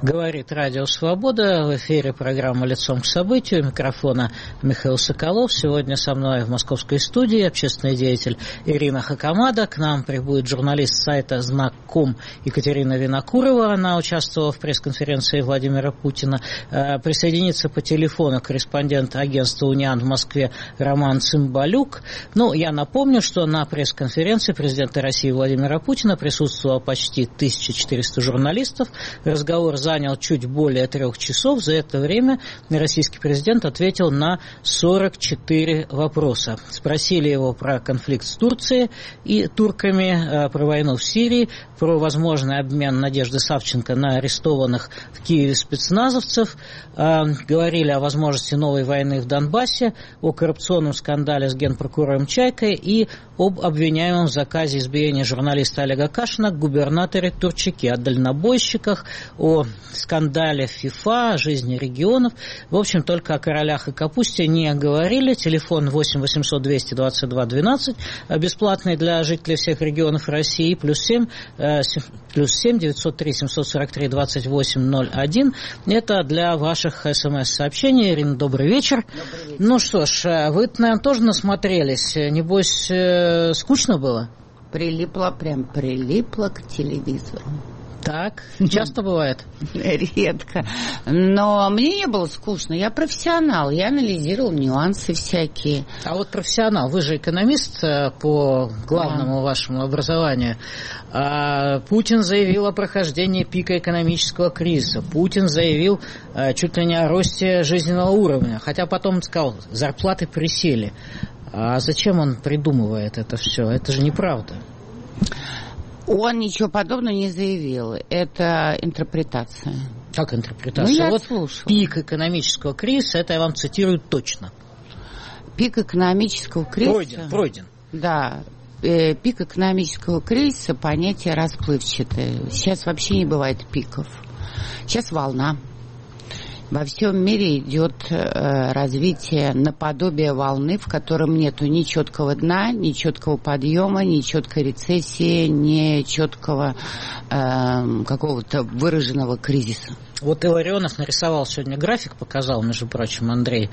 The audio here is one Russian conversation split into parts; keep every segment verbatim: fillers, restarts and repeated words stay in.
Говорит Радио Свобода. В эфире программа «Лицом к событию». У микрофона Михаил Соколов. Сегодня со мной в московской студии общественный деятель Ирина Хакамада. К нам прибудет журналист сайта знак точка ком Екатерина Винокурова. Она участвовала в пресс-конференции Владимира Путина. Присоединится по телефону корреспондент агентства «Униан» в Москве Роман Цымбалюк. Ну, я напомню, что на пресс-конференции президента России Владимира Путина присутствовало почти тысяча четыреста журналистов. Разговор занял чуть более трех часов. За это время российский президент ответил на сорок четыре вопроса. Спросили его про конфликт с Турцией и турками, про войну в Сирии, про возможный обмен Надежды Савченко на арестованных в Киеве спецназовцев. Говорили о возможности новой войны в Донбассе, о коррупционном скандале с генпрокурором Чайкой и об обвиняемом в заказе избиения журналиста Олега Кашина губернаторе Турчаке, о дальнобойщиках, о скандале в ФИФА, о жизни регионов. В общем, только о королях и капусте не говорили. Телефон восемь восемьсот двести двадцать два двенадцать, бесплатный для жителей всех регионов России, плюс семь, плюс семь девятьсот три семьсот сорок три двадцать восемь ноль один. Это для ваших смс-сообщений. Ирина, добрый вечер. Добрый вечер. Ну что ж, вы, наверное, тоже насмотрелись. Небось, скучно было? Прилипла, прям прилипла к телевизору. Так, часто бывает? Редко. Но мне не было скучно. Я профессионал, я анализировал нюансы всякие. А вот профессионал, вы же экономист по главному да. вашему образованию. А Путин заявил о прохождении пика экономического кризиса. Путин заявил чуть ли не о росте жизненного уровня. Хотя потом сказал, зарплаты присели. А зачем он придумывает это все? Это же неправда. Он ничего подобного не заявил. Это интерпретация. Как интерпретация? Ну, я вот слушала. Пик экономического кризиса, это я вам цитирую точно. Пик экономического кризиса... Пройден, пройден. Да. Э, пик экономического кризиса — понятие расплывчатое. Сейчас вообще не бывает пиков. Сейчас волна. Во всем мире идет э, развитие наподобие волны, в котором нету ни четкого дна, ни четкого подъема, ни четкой рецессии, ни четкого э, какого-то выраженного кризиса. Вот Илларионов нарисовал сегодня график, показал, между прочим, Андрей.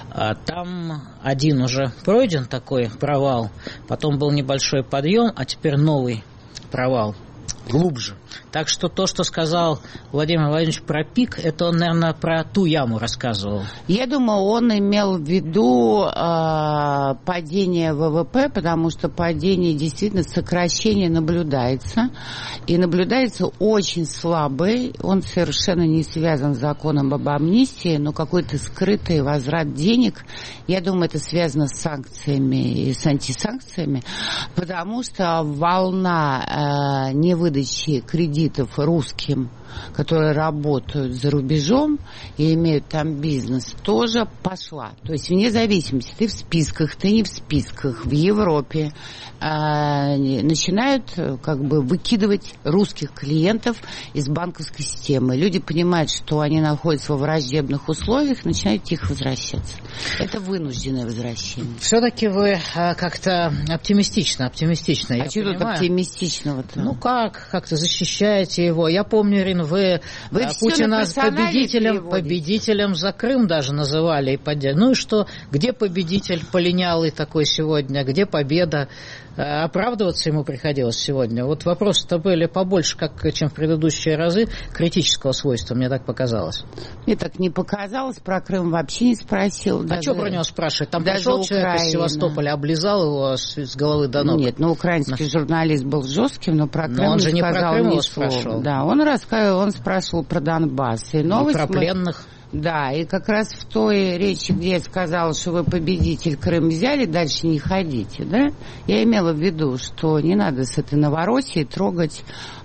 Там один уже пройден такой провал, потом был небольшой подъем, а теперь новый провал, глубже. Так что то, что сказал Владимир Владимирович про пик, это он, наверное, про ту яму рассказывал. Я думаю, он имел в виду э, падение ВВП, потому что падение, действительно, сокращение наблюдается. И наблюдается очень слабый. Он совершенно не связан с законом об амнистии, но какой-то скрытый возврат денег. Я думаю, это связано с санкциями и с антисанкциями, потому что волна э, невыдачи кредитов русским, которые работают за рубежом и имеют там бизнес, тоже пошла. То есть вне зависимости, ты в списках, ты не в списках, в Европе э, начинают как бы выкидывать русских клиентов из банковской системы. Люди понимают, что они находятся во враждебных условиях, начинают тихо возвращаться. Это вынужденное возвращение. Все-таки вы э, как-то оптимистично, оптимистично. А что тут оптимистичного-то? Ну как, как-то защищаете его. Я помню, Ирина, вы, вы Путина победителем, победителем за Крым даже называли. И поддерживали. Ну и что, где победитель полинялый такой сегодня, где победа? Оправдываться ему приходилось сегодня. Вот вопросы-то были побольше, как, чем в предыдущие разы, критического свойства, мне так показалось. Мне так не показалось, про Крым вообще не спросил. А даже, что про него спрашивать? Там даже пришел Украина. Человек из Севастополя, облизал его с, с головы до ног. Нет, ну украинский но... журналист был жестким, но про Крым но он не же не сказал про Крым ни его слова. спрашивал. Да, он рассказывал, он спрашивал про Донбасс. И, новость и про мы... пленных. Да, и как раз в той речи, где я сказала, что вы победитель, Крым взяли, дальше не ходите, да, я имела в виду, что не надо с этой Новороссией трогать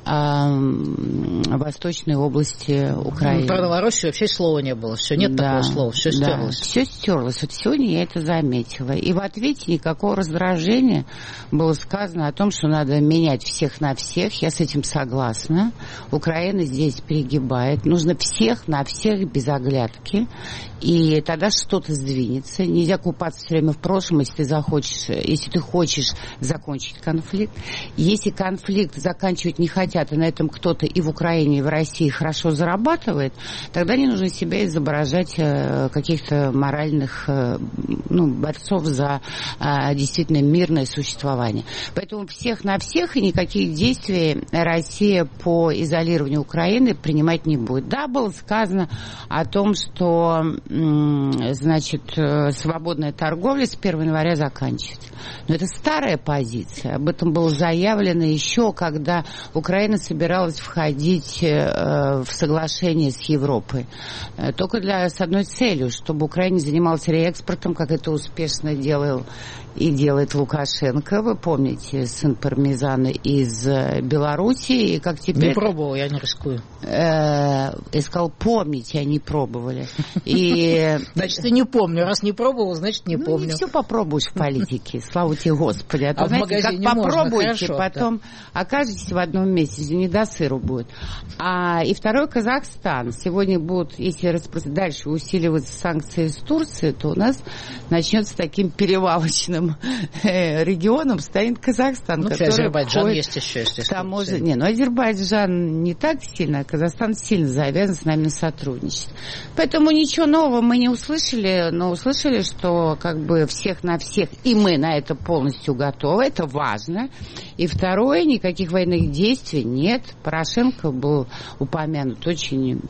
восточной области Украины. Ну, про Новороссию вообще слова не было. Все, нет да, такого слова. Все стерлось. Да, все стерлось. Вот сегодня я это заметила. И в ответе никакого раздражения было сказано о том, что надо менять всех на всех. Я с этим согласна. Украина здесь перегибает. Нужно всех на всех без оглядки. порядке, и тогда что-то сдвинется. Нельзя купаться все время в прошлом, если ты захочешь, если ты хочешь закончить конфликт. Если конфликт заканчивать не хотят, и на этом кто-то и в Украине, и в России хорошо зарабатывает, тогда не нужно себя изображать каких-то моральных, ну, борцов за действительно мирное существование. Поэтому всех на всех и никаких действий Россия по изолированию Украины принимать не будет. Да, было сказано о том, что, значит, свободная торговля с первого января заканчивается. Но это старая позиция. Об этом было заявлено еще, когда Украина собиралась входить в соглашение с Европой. Только для, с одной целью, чтобы Украина занималась реэкспортом, как это успешно делал и делает Лукашенко. Вы помните, сын пармезана из Белоруссии. И как теперь... Не пробовал, я не рискую. Я сказал, помните, а не пробовали. И... Значит, я не помню. Раз не пробовал, значит, не помню. Ну, не все попробуешь в политике. Слава тебе, Господи. А, то, а знаете, в магазине как можно, попробуйте, хорошо, потом да. окажетесь в одном месте, не до сыру будет. А, и второй, Казахстан. Сегодня будут, если распро... дальше усиливаться санкции с Турции, то у нас начнется таким перевалочным регионом станет Казахстан. Ну, который Азербайджан есть еще, естественно. Там может... Не, ну Азербайджан не так сильно, а Казахстан сильно завязан с нами на сотрудничество. Поэтому ничего нового мы не услышали, но услышали, что как бы всех на всех, и мы на это полностью готовы, это важно. И второе, никаких военных действий нет. Порошенко был упомянут очень...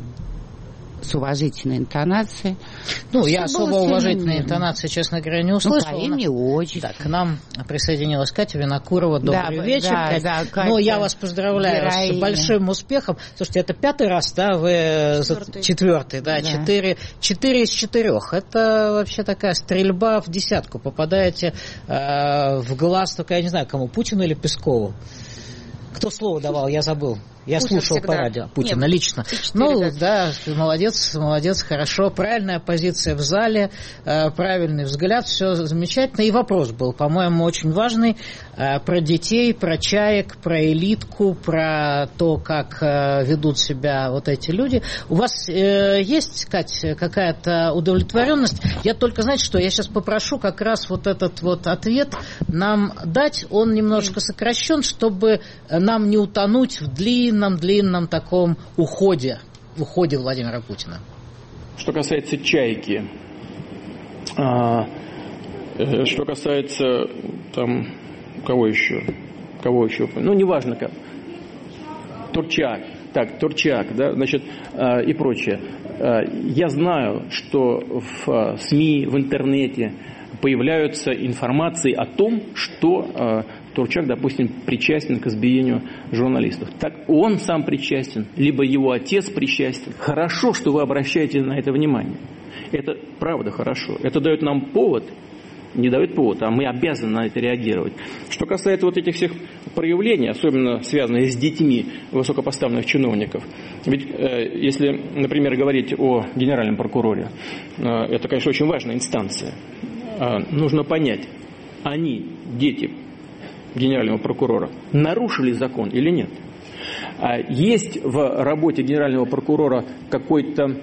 с уважительной интонацией. Ну, все я особо уважительной интонации, честно говоря, не услышала. Ну, по имени, отчеству. Да, к нам присоединилась Катя Винокурова. Добрый да, вечер, да, Катя. Да, Катя. Ну, я вас поздравляю героиня. С большим успехом. Слушайте, это пятый раз, да, вы... Четвертый. Четвертый, да, да. Четыре, четыре из четырех. Это вообще такая стрельба в десятку. Попадаете э, в глаз, только я не знаю, кому, Путину или Пескову. Кто слово давал, я забыл. Я Путин слушал всегда. По радио Путина. Нет, лично. Ну, да, молодец, молодец, хорошо. Правильная позиция в зале, э, правильный взгляд, все замечательно. И вопрос был, по-моему, очень важный, э, про детей, про чаек, про элитку, про то, как э, ведут себя вот эти люди. У вас э, есть, Кать, какая-то удовлетворенность? Я только, знаете что, я сейчас попрошу как раз вот этот вот ответ нам дать. Он немножко сокращен, чтобы нам не утонуть в длинном длинном таком уходе, уходе Владимира Путина. Что касается «Чайки», а, что касается там кого еще, кого еще, ну неважно как, Турчак, так Турчак, да, значит а, и прочее. А, я знаю, что в а, СМИ, в интернете появляются информации о том, что а, Турчак, допустим, причастен к избиению журналистов. Так он сам причастен, либо его отец причастен. Хорошо, что вы обращаете на это внимание. Это правда хорошо. Это дает нам повод, не дает повод, а мы обязаны на это реагировать. Что касается вот этих всех проявлений, особенно связанных с детьми высокопоставленных чиновников, ведь э, если, например, говорить о генеральном прокуроре, э, это, конечно, очень важная инстанция. Э, нужно понять, они, дети генерального прокурора, нарушили закон или нет. Есть в работе генерального прокурора какой-то,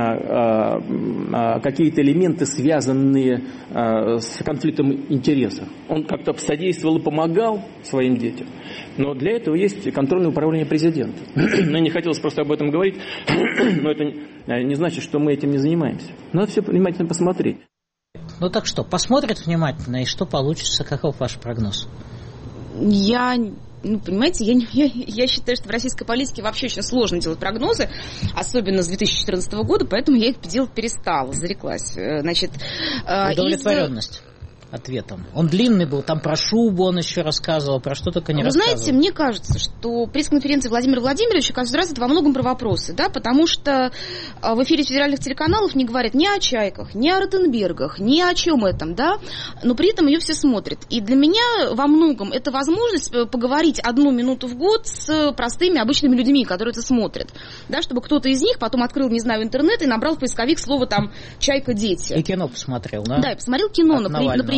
какие-то элементы, связанные с конфликтом интересов. Он как-то содействовал и помогал своим детям. Но для этого есть контрольное управление президента. Мне не хотелось просто об этом говорить, но это не значит, что мы этим не занимаемся. Надо все внимательно посмотреть. Ну так что, посмотрят внимательно, и что получится? Каков ваш прогноз? Я, ну, понимаете, я, я, я считаю, что в российской политике вообще очень сложно делать прогнозы, особенно с две тысячи четырнадцатого года, поэтому я их делать перестала, зареклась. Значит, удовлетворенность. Из... ответом. Он длинный был, там про шубу он еще рассказывал, про что только не Вы рассказывал. Знаете, мне кажется, что пресс-конференция Владимира Владимировича каждый раз это во многом про вопросы, да, потому что в эфире федеральных телеканалов не говорят ни о Чайках, ни о Ротенбергах, ни о чем этом, да, но при этом ее все смотрят. И для меня во многом это возможность поговорить одну минуту в год с простыми обычными людьми, которые это смотрят, да, чтобы кто-то из них потом открыл, не знаю, интернет и набрал в поисковик слово там «Чайка, дети». И кино посмотрел, да? Да, и посмотрел кино, например,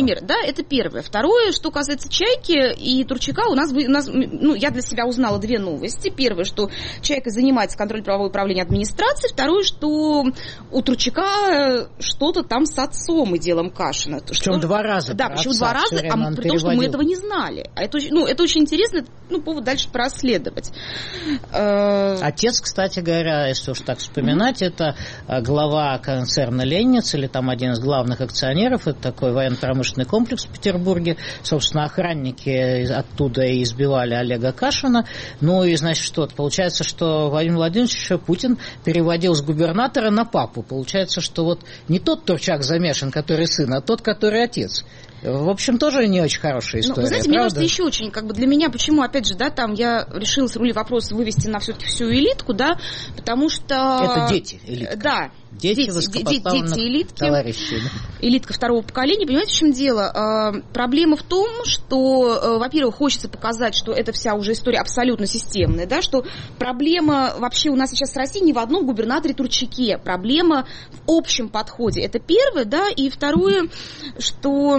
например. Да, это первое. Второе, что касается «Чайки» и Турчака, у нас, у нас, ну, я для себя узнала две новости. Первое, что «Чайка» занимается контролем правового управления администрации. Второе, что у Турчака что-то там с отцом и делом Кашина. Причем что... два раза. Да, причем два раза, а при том, что мы этого не знали. А это, ну, это очень интересно, ну, повод дальше проследовать. Отец, кстати говоря, если уж так вспоминать, mm-hmm. это глава концерна «Ленниц», или там один из главных акционеров, это такой военно-промышленный комплекс в Петербурге. Собственно, охранники оттуда и избивали Олега Кашина. Ну и, значит, что? Получается, что Владимир Владимирович Путин переводил с губернатора на папу. Получается, что вот не тот Турчак замешан, который сын, а тот, который отец. В общем, тоже не очень хорошая история. Ну, вы знаете, правда? Мне кажется, еще очень, как бы для меня, почему, опять же, да, там я решила с рули вопроса вывести на все-таки всю элитку, да, потому что... Это дети элитка. Да. Дети, дети, дети элитки, товарищи. Элитка второго поколения. Понимаете, в чем дело? Проблема в том, что, во-первых, хочется показать, что эта вся уже история абсолютно системная, да, что проблема вообще у нас сейчас в России не в одном губернаторе Турчаке. Проблема в общем подходе. Это первое, да, и второе, что...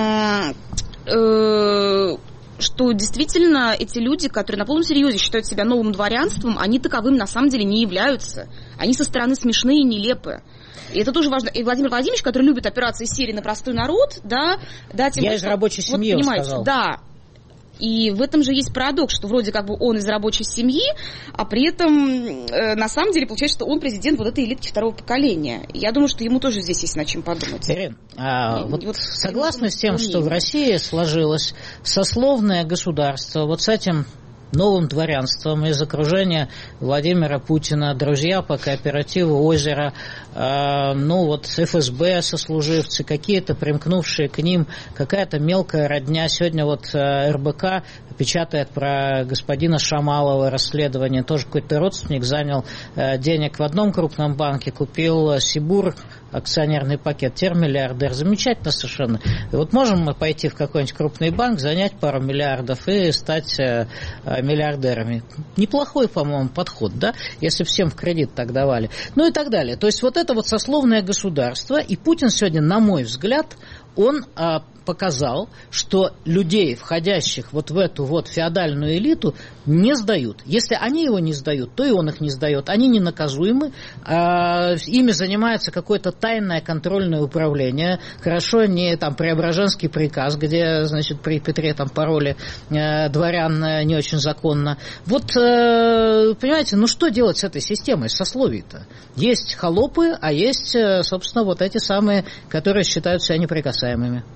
что действительно эти люди, которые на полном серьезе считают себя новым дворянством, они таковым на самом деле не являются. Они со стороны смешные и нелепые. И это тоже важно. И Владимир Владимирович, который любит операции серии на простой народ, да, да, тем Я более, из рабочей вот, семьи, понимаете, сказал. Да. И в этом же есть парадокс, что вроде как бы он из рабочей семьи, а при этом э, на самом деле получается, что он президент вот этой элитки второго поколения. И я думаю, что ему тоже здесь есть над чем подумать. Ирин, а и, вот, и вот согласны с тем, что в России сложилось сословное государство вот с этим новым дворянством из окружения Владимира Путина, друзья по кооперативу «Озеро», э, ну вот эф эс бэ сослуживцы, какие-то примкнувшие к ним, какая-то мелкая родня. Сегодня вот э, эр бэ ка печатает про господина Шамалова расследование. Тоже какой-то родственник занял э, денег в одном крупном банке, купил Сибур, акционерный пакет, термиллиардер. Замечательно совершенно. И вот можем мы пойти в какой-нибудь крупный банк, занять пару миллиардов и стать э, миллиардерами. Неплохой, по-моему, подход, да? Если всем в кредит так давали. Ну и так далее. То есть вот это вот сословное государство. И Путин сегодня, на мой взгляд, он а, показал, что людей, входящих вот в эту вот феодальную элиту, не сдают. Если они его не сдают, то и он их не сдает. Они не наказуемы, а, ими занимается какое-то тайное контрольное управление. Хорошо, не там Преображенский приказ, где, значит, при Петре там пароли э, дворян э, не очень законно. Вот, э, понимаете, ну что делать с этой системой, сословий-то? Есть холопы, а есть, э, собственно, вот эти самые, которые считают себя неприкасаемыми.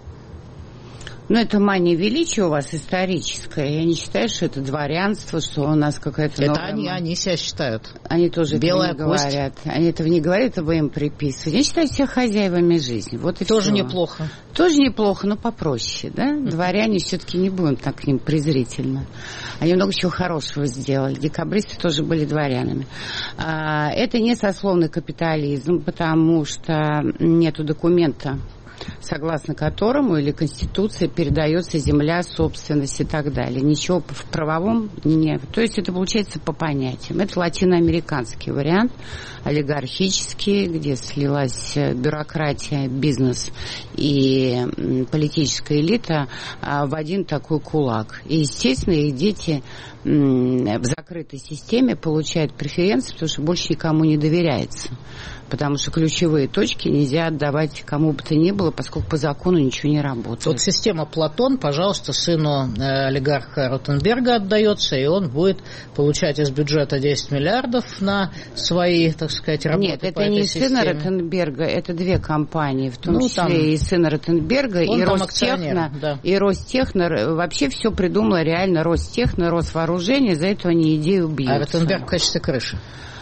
Ну, это мания величия у вас историческая. Я не считаю, что это дворянство, что у нас какая-то это новая... они, они себя считают. Они тоже Белая этого не кость. говорят. Они этого не говорят, это вы им приписываете. Я считаю себя хозяевами жизни. Вот и тоже все. неплохо. Тоже неплохо, но попроще, да? Дворяне все-таки не будем так к ним презрительно. Они много чего хорошего сделали. Декабристы тоже были дворянами. Это не сословный капитализм, потому что нету документа, согласно которому или Конституции передается земля, собственность и так далее. Ничего в правовом нет. То есть это получается по понятиям. Это латиноамериканский вариант, олигархический, где слилась бюрократия, бизнес и политическая элита в один такой кулак. И, естественно, их дети в закрытой системе получают преференции, потому что больше никому не доверяется. Потому что ключевые точки нельзя отдавать кому бы то ни было, поскольку по закону ничего не работает. Вот система Платон, пожалуйста, сыну э, олигарха Ротенберга отдается, и он будет получать из бюджета десять миллиардов на свои, так сказать, работы. Нет, это по не этой сына системе. Ротенберга, это две компании, в том ну, числе там, и сына Ротенберга, и Ростехно. Да. И Ростехно вообще все придумала реально Ростехно, Росвооружение, за это они идею бьются. А Ротенберг в качестве крыши?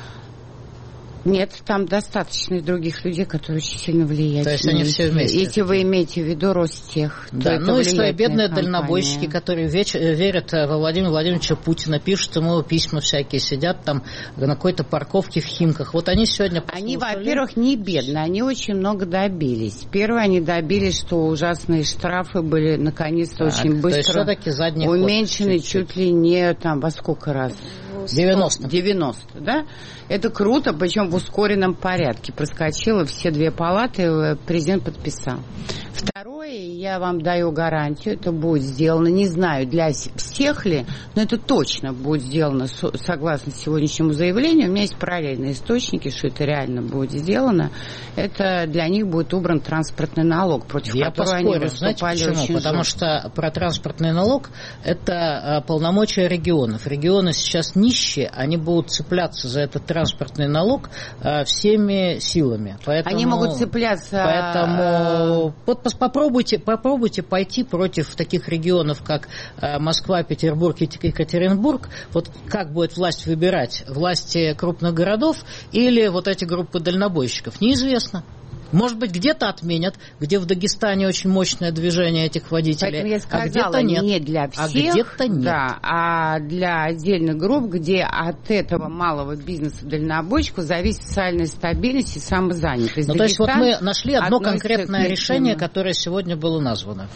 Нет, там достаточно и других людей, которые очень сильно влияют. То есть они все вместе. Если вы имеете в виду Ростех. Да, ну и что, бедные компания. дальнобойщики, которые веч- верят во Владимира Владимировича Путина, пишут ему письма всякие, сидят там на какой-то парковке в Химках. Вот они сегодня послушали. Они, во-первых, не бедные, они очень много добились. Первое, они добились, что ужасные штрафы были наконец-то так, очень быстро уменьшены чуть ли не там во сколько раз? девяносто. девяносто, да? Это круто, причем в ускоренном порядке. Проскочило все две палаты, президент подписал. Второе, я вам даю гарантию, это будет сделано, не знаю, для всех ли, но это точно будет сделано согласно сегодняшнему заявлению. У меня есть параллельные источники, что это реально будет сделано. Это для них будет убран транспортный налог, против я которого поспорю, они выступали. Знаете почему? Очень Потому жестко. что про транспортный налог это полномочия регионов. Регионы сейчас нищие, они будут цепляться за этот транспортный налог всеми силами. Поэтому, они могут цепляться... Поэтому вот попробуйте, попробуйте пойти против таких регионов, как Москва, Петербург и Екатеринбург. Вот как будет власть выбирать? Власти крупных городов или вот эти группы дальнобойщиков? Неизвестно. Может быть, где-то отменят, где в Дагестане очень мощное движение этих водителей. Поэтому я сказала, а где-то нет. Не для всех, а где-то нет. Да, а для отдельных групп, где от этого малого бизнеса дальнобойщиков зависит социальная стабильность и самозанятость. Ну, то есть вот мы нашли одно конкретное решение, этому. которое сегодня было названо.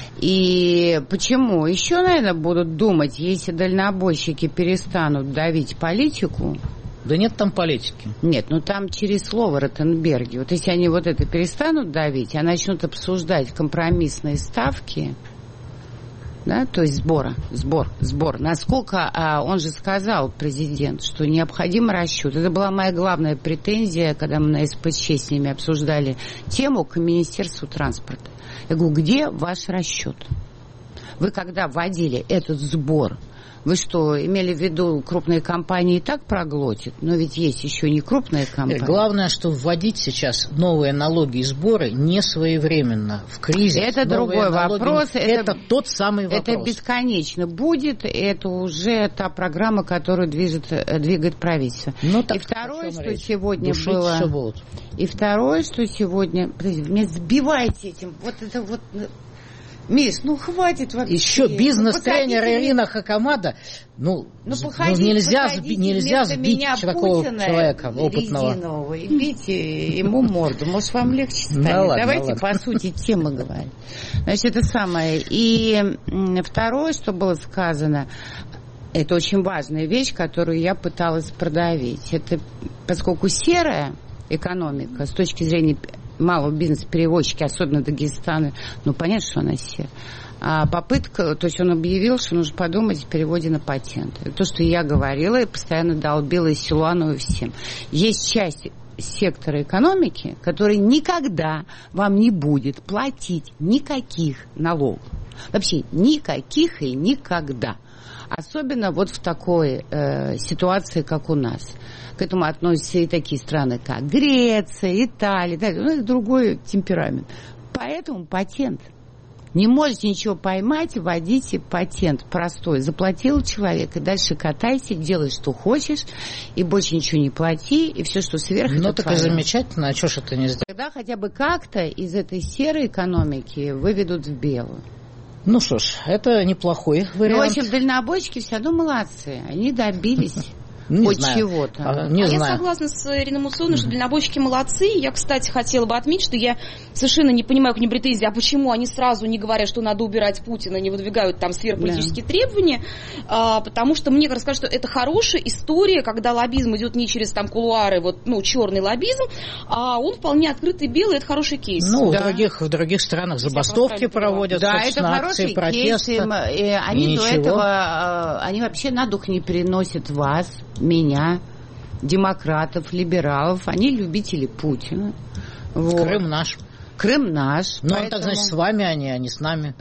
И почему? Еще, наверное, будут думать, если дальнобойщики перестанут давить политику. Да нет там политики. Нет, ну там через слово Ротенберги. Вот если они вот это перестанут давить, а начнут обсуждать компромиссные ставки, да, то есть сбора, сбор, сбор. Насколько, а, он же сказал, президент, что необходим расчет. Это была моя главная претензия, когда мы на СПЧ с ними обсуждали тему к Министерству транспорта. Я говорю, где ваш расчет? Вы когда вводили этот сбор, вы что, имели в виду, крупные компании и так проглотят? Но ведь есть еще не крупные компании. Главное, что вводить сейчас новые налоги и сборы не своевременно, в кризис. Это другой вопрос. Это, это тот самый вопрос. Это бесконечно будет. Это уже та программа, которую движет, двигает правительство. Ну, и второе, что речь? сегодня Душить было... все будут. И второе, что сегодня... Подождите, меня сбивайте этим. Вот это вот... Миш, ну хватит вообще. Еще бизнес-тренер ну, Ирина Хакамада. Ну, ну, походите, ну нельзя, сби, нельзя сбить такого человека опытного. Резинового, и бейте ему морду. Может, вам легче станет. Да ладно, Давайте ладно. по сути темы говорим. Значит, это самое. И второе, что было сказано, это очень важная вещь, которую я пыталась продавить. Это поскольку серая экономика с точки зрения малого бизнеса, перевозчики, особенно Дагестана, ну, понятно, что она серая. А попытка, то есть он объявил, что нужно подумать о переводе на патент. Это то, что я говорила и постоянно долбила и Силуанову всем. Есть часть сектора экономики, который никогда вам не будет платить никаких налогов. Вообще никаких и никогда. Особенно вот в такой э, ситуации, как у нас. К этому относятся и такие страны, как Греция, Италия. Да, ну, это другой темперамент. Поэтому патент. Не можете ничего поймать, вводите патент простой. Заплатил человек, и дальше катайся, делай, что хочешь, и больше ничего не плати, и все, что сверху... Ну, так и замечательно, а что ж это не сделать? Тогда хотя бы как-то из этой серой экономики выведут в белую. Ну что ж, это неплохой вариант. Ну, в общем, дальнобойщики все равно молодцы. Они добились не хоть знаю. чего-то. А, не а знаю. Я согласна с Ириной Мусоновной, что дальнобойщики молодцы. Я, кстати, хотела бы отметить, что я совершенно не понимаю к ним претензий, а почему они сразу не говорят, что надо убирать Путина, не выдвигают там сверхполитические да. требования, а, потому что мне кажется, что это хорошая история, когда лоббизм идет не через там кулуары, вот, ну, черный лоббизм, а он вполне открытый, белый, это хороший кейс. Ну, да. в, других, в других странах забастовки проводят, да, это акции протеста. Кейс, им, и они и до ничего. этого, они вообще на дух не переносят вас, меня, демократов, либералов, они любители Путина. Вот. Крым наш. Крым наш. Ну, поэтому... так значит, с вами они, а не с нами.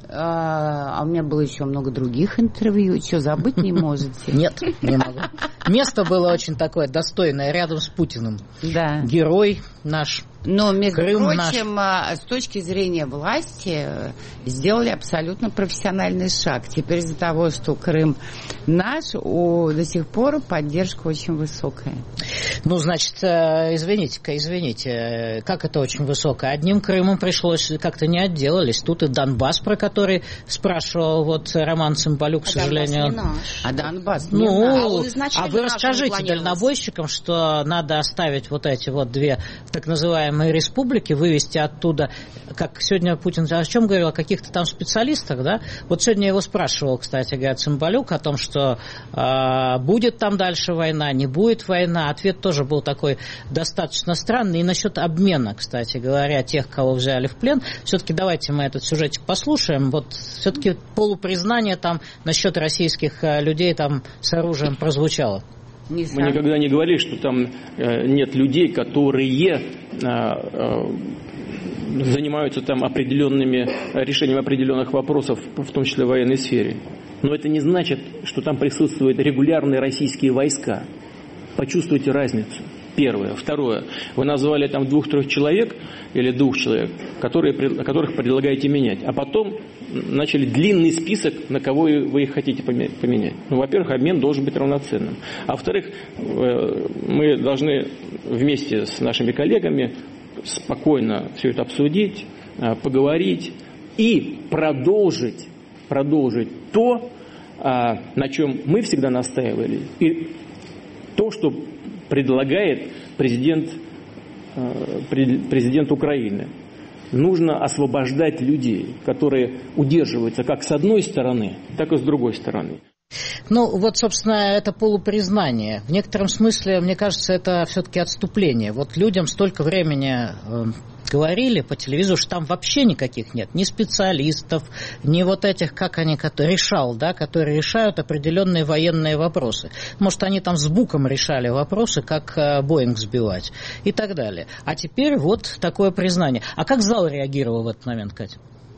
А, а у меня было еще много других интервью. Что, забыть не можете? Нет, не могу. Место было очень такое достойное, рядом с Путиным. Да. Герой наш. Но, между Крым прочим, наш. с точки зрения власти сделали абсолютно профессиональный шаг. Теперь из-за того, что Крым наш, у, до сих пор поддержка очень высокая. Ну, значит, извините-ка, извините, как это очень высокая? Одним Крымом пришлось, как-то не отделались. Тут и Донбасс, про который спрашивал вот Роман Цымбалюк, к а сожалению. Донбасс не наш. А Донбасс не ну, наш. А он изначально а вы вы расскажите дальнобойщикам, что надо оставить вот эти вот две так называемые республики, вывести оттуда, как сегодня Путин о чем говорил, о каких-то там специалистах, да? Вот сегодня его спрашивал, кстати говоря, Цымбалюк о том, что э, будет там дальше война, не будет война. Ответ тоже был такой достаточно странный. И насчет обмена, кстати говоря, тех, кого взяли в плен, все-таки давайте мы этот сюжетик послушаем. Вот все-таки полупризнание там насчет российских людей там с оружием прозвучало. Мы никогда не говорили, что там э, нет людей, которые э, э, занимаются там определенными решением определенных вопросов, в том числе в военной сфере. Но это не значит, что там присутствуют регулярные российские войска. Почувствуйте разницу. Первое. Второе. Вы назвали там двух-трех человек или двух человек, которые, которых предлагаете менять. А потом начали длинный список, на кого вы их хотите поменять. Ну, во-первых, обмен должен быть равноценным. А во-вторых, мы должны вместе с нашими коллегами спокойно все это обсудить, поговорить и продолжить, продолжить то, на чем мы всегда настаивали. И то, что предлагает президент, президент Украины. Нужно освобождать людей, которые удерживаются как с одной стороны, так и с другой стороны. Ну, вот, собственно, это полупризнание. В некотором смысле, мне кажется, это все-таки отступление. Вот людям столько времени э, говорили по телевизору, что там вообще никаких нет. Ни специалистов, ни вот этих, как они, которые решал, да, которые решают определенные военные вопросы. Может, они там с Буком решали вопросы, как э, Боинг сбивать и так далее. А теперь вот такое признание. А как зал реагировал в этот момент, Катя?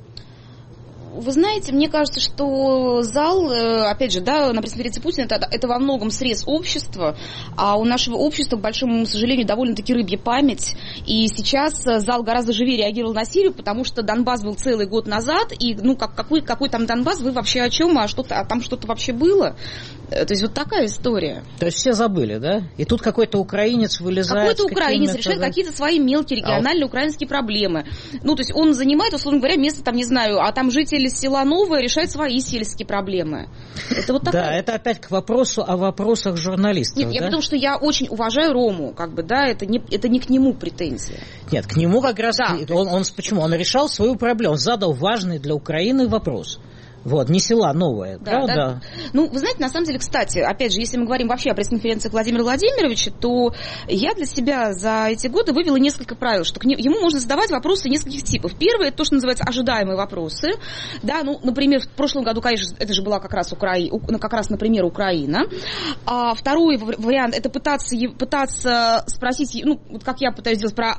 Вы знаете, мне кажется, что зал, опять же, да, на пресс-конференции Путина, это, это во многом срез общества, а у нашего общества, к большому сожалению, довольно-таки рыбья память, и сейчас зал гораздо живее реагировал на Сирию, потому что Донбасс был целый год назад, и, ну, как, какой, какой там Донбасс, вы вообще о чем, а, что-то, а там что-то вообще было? То есть вот такая история. То есть все забыли, да? И тут какой-то украинец вылезает. Какой-то украинец решает да? какие-то свои мелкие региональные а. украинские проблемы. Ну, то есть он занимает, условно говоря, место там, не знаю, а там жители села Новое решают свои сельские проблемы. Это вот такая... Да, это опять к вопросу о вопросах журналистов. Нет, да? я потому что я очень уважаю Рому, как бы, да, это не, это не к нему претензия. Нет, к нему как раз... Да. Он, он, почему? Он решал свою проблему, задал важный для Украины вопрос. Вот, не села Новое, да, правда? Да. Ну, вы знаете, на самом деле, кстати, опять же, если мы говорим вообще о пресс-конференции Владимира Владимировича, то я для себя за эти годы вывела несколько правил, что к нему, ему можно задавать вопросы нескольких типов. Первое, это то, что называется ожидаемые вопросы. Да, ну, например, в прошлом году, конечно, это же была как раз, Укра... как раз например, Украина. А второй вариант, это пытаться, пытаться спросить, ну, вот как я пытаюсь сделать про...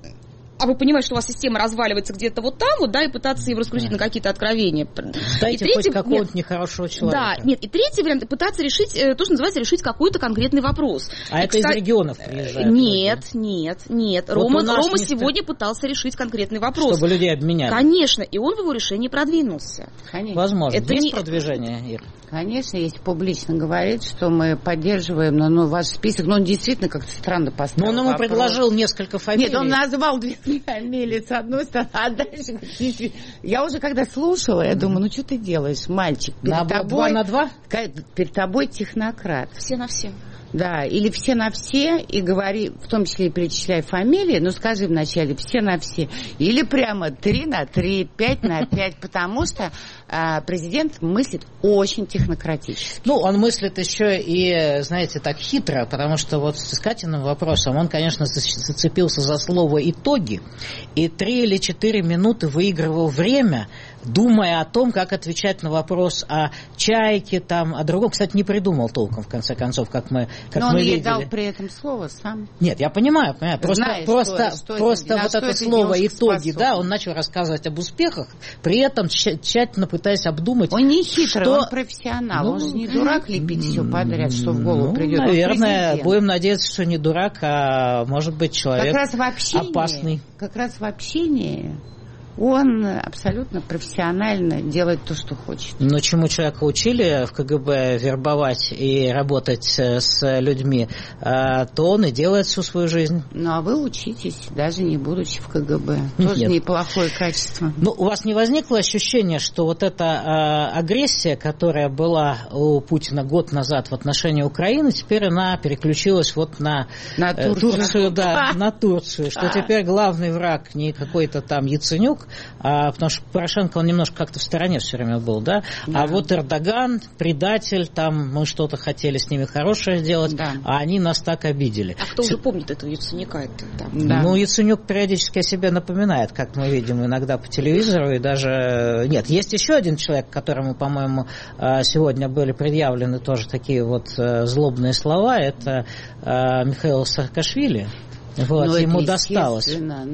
А вы понимаете, что у вас система разваливается где-то вот там, вот, да, и пытаться его раскрутить да. на какие-то откровения. Дайте хоть какого-то нехорошего человека. Да, нет, и третий вариант, пытаться решить, то, что называется, решить какой-то конкретный вопрос. А и, это кстати, из регионов приезжает? Нет, нет, нет. Вот Рома, Рома не сегодня ст... пытался решить конкретный вопрос. Чтобы людей обменяли. Конечно, и он в его решении продвинулся. Конечно. Возможно. Это есть не... продвижение, Ир? Конечно, есть публично говорит, что мы поддерживаем, но ну, ваш список, но он действительно как-то странно поставил. Но он ему предложил несколько фамилий. Нет, он назвал две фамилии с одной стороны, а дальше... Я уже когда слушала, я думаю, ну что ты делаешь, мальчик? Перед на тобой, два на два? Перед тобой технократ. Все на все. Да, или все на все, и говори, в том числе и перечисляй фамилии, ну скажи вначале все на все, или прямо три на три, пять на пять, потому что а, президент мыслит очень технократически. Ну, он мыслит еще и, знаете, так хитро, потому что вот с Катиным вопросом он, конечно, зацепился за слово «итоги», и три или четыре минуты выигрывал время, думая о том, как отвечать на вопрос о чайке, там, о другом. Кстати, не придумал толком, в конце концов, как мы, как Но мы он ей видели. дал при этом слово сам. Нет, я понимаю, понимаю. Просто, Знаешь, просто, что, просто что вот это, это слово «итоги», да, он начал рассказывать об успехах, при этом тщательно пытаясь обдумать. Он не хитрый, что... он профессионал, ну, он же не дурак лепить все подряд, что в голову ну, придет. Наверное, будем надеяться, что не дурак, а может быть человек как раз в общении, опасный. Как раз в общении Он абсолютно профессионально делает то, что хочет. Но чему человека учили в КГБ вербовать и работать с людьми, то он и делает всю свою жизнь. Ну, а вы учитесь, даже не будучи в КГБ. Тоже Нет. неплохое качество. Ну, у вас не возникло ощущения, что вот эта э, агрессия, которая была у Путина год назад в отношении Украины, теперь она переключилась вот на, на э, Турцию, да, на Турцию, что теперь главный враг не какой-то там Яценюк, а, потому что Порошенко, он немножко как-то в стороне все время был, да, да. А вот Эрдоган, предатель, там мы что-то хотели с ними хорошее сделать, да. А они нас так обидели. А кто все... уже помнит этого Яценюка? Это, да. Да. Ну, Яценюк периодически о себе напоминает, как мы видим иногда по телевизору, и даже... Нет, есть еще один человек, которому, по-моему, сегодня были предъявлены тоже такие вот злобные слова, это Михаил Саакашвили. Вот, ну, ему досталось.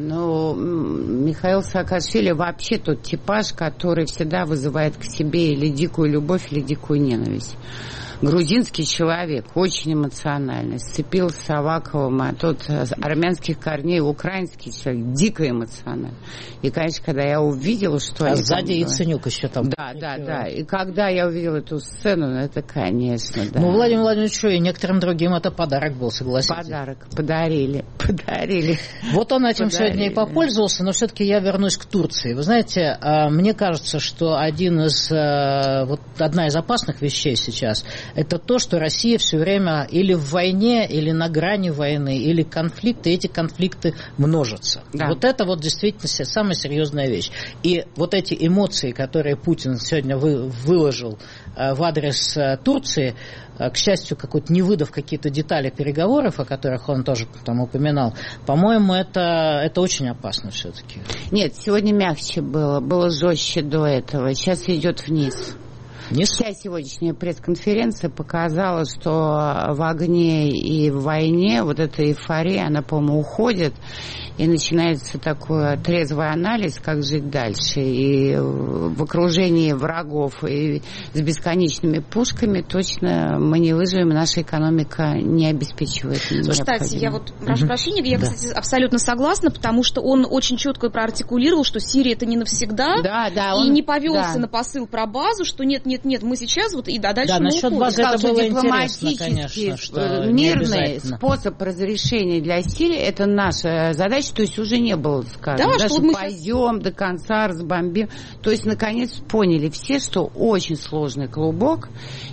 Но Михаил Саакашвили вообще тот типаж, который всегда вызывает к себе или дикую любовь, или дикую ненависть. Грузинский человек, очень эмоциональный, сцепил с Аваковым, а тот с армянских корней, украинский человек, дико эмоциональный. И, конечно, когда я увидела, что... А сзади Яценюк еще там... Да, да, да. И когда я увидела эту сцену, ну, это, конечно, да. Ну, Владимир Владимирович, и некоторым другим это подарок был, согласитесь. Подарок, подарили, подарили. Вот он этим подарили. Сегодня и попользовался, но все-таки я вернусь к Турции. Вы знаете, мне кажется, что один из, вот одна из опасных вещей сейчас – это то, что Россия все время или в войне, или на грани войны, или конфликты, и эти конфликты множатся. Да. Вот это вот действительно самая серьезная вещь. И вот эти эмоции, которые Путин сегодня вы, выложил в адрес Турции, к счастью, какой-то не выдав какие-то детали переговоров, о которых он тоже там упоминал, по-моему, это, это очень опасно все-таки. Нет, сегодня мягче было, было жестче до этого, сейчас идет вниз. Вся сегодняшняя пресс-конференция показала, что в огне и в войне вот эта эйфория, она, по-моему, уходит, и начинается такой трезвый анализ, как жить дальше. И в окружении врагов и с бесконечными пушками точно мы не выживем, наша экономика не обеспечивает. Кстати, я вот прошу угу. прощения, я, да. кстати, абсолютно согласна, потому что он очень четко проартикулировал, что Сирия это не навсегда, да, да, и он, не повелся да. на посыл про базу, что нет, нет, нет, мы сейчас вот и да, дальше да, мы насчет уходим. базы это было дипломатический, интересно, конечно, что мирный способ разрешения для Сирии это наша задача, то есть уже не было сказано, да, да, что мы пойдем сейчас... до конца, разбомбим. То есть наконец поняли все, что очень сложный клубок,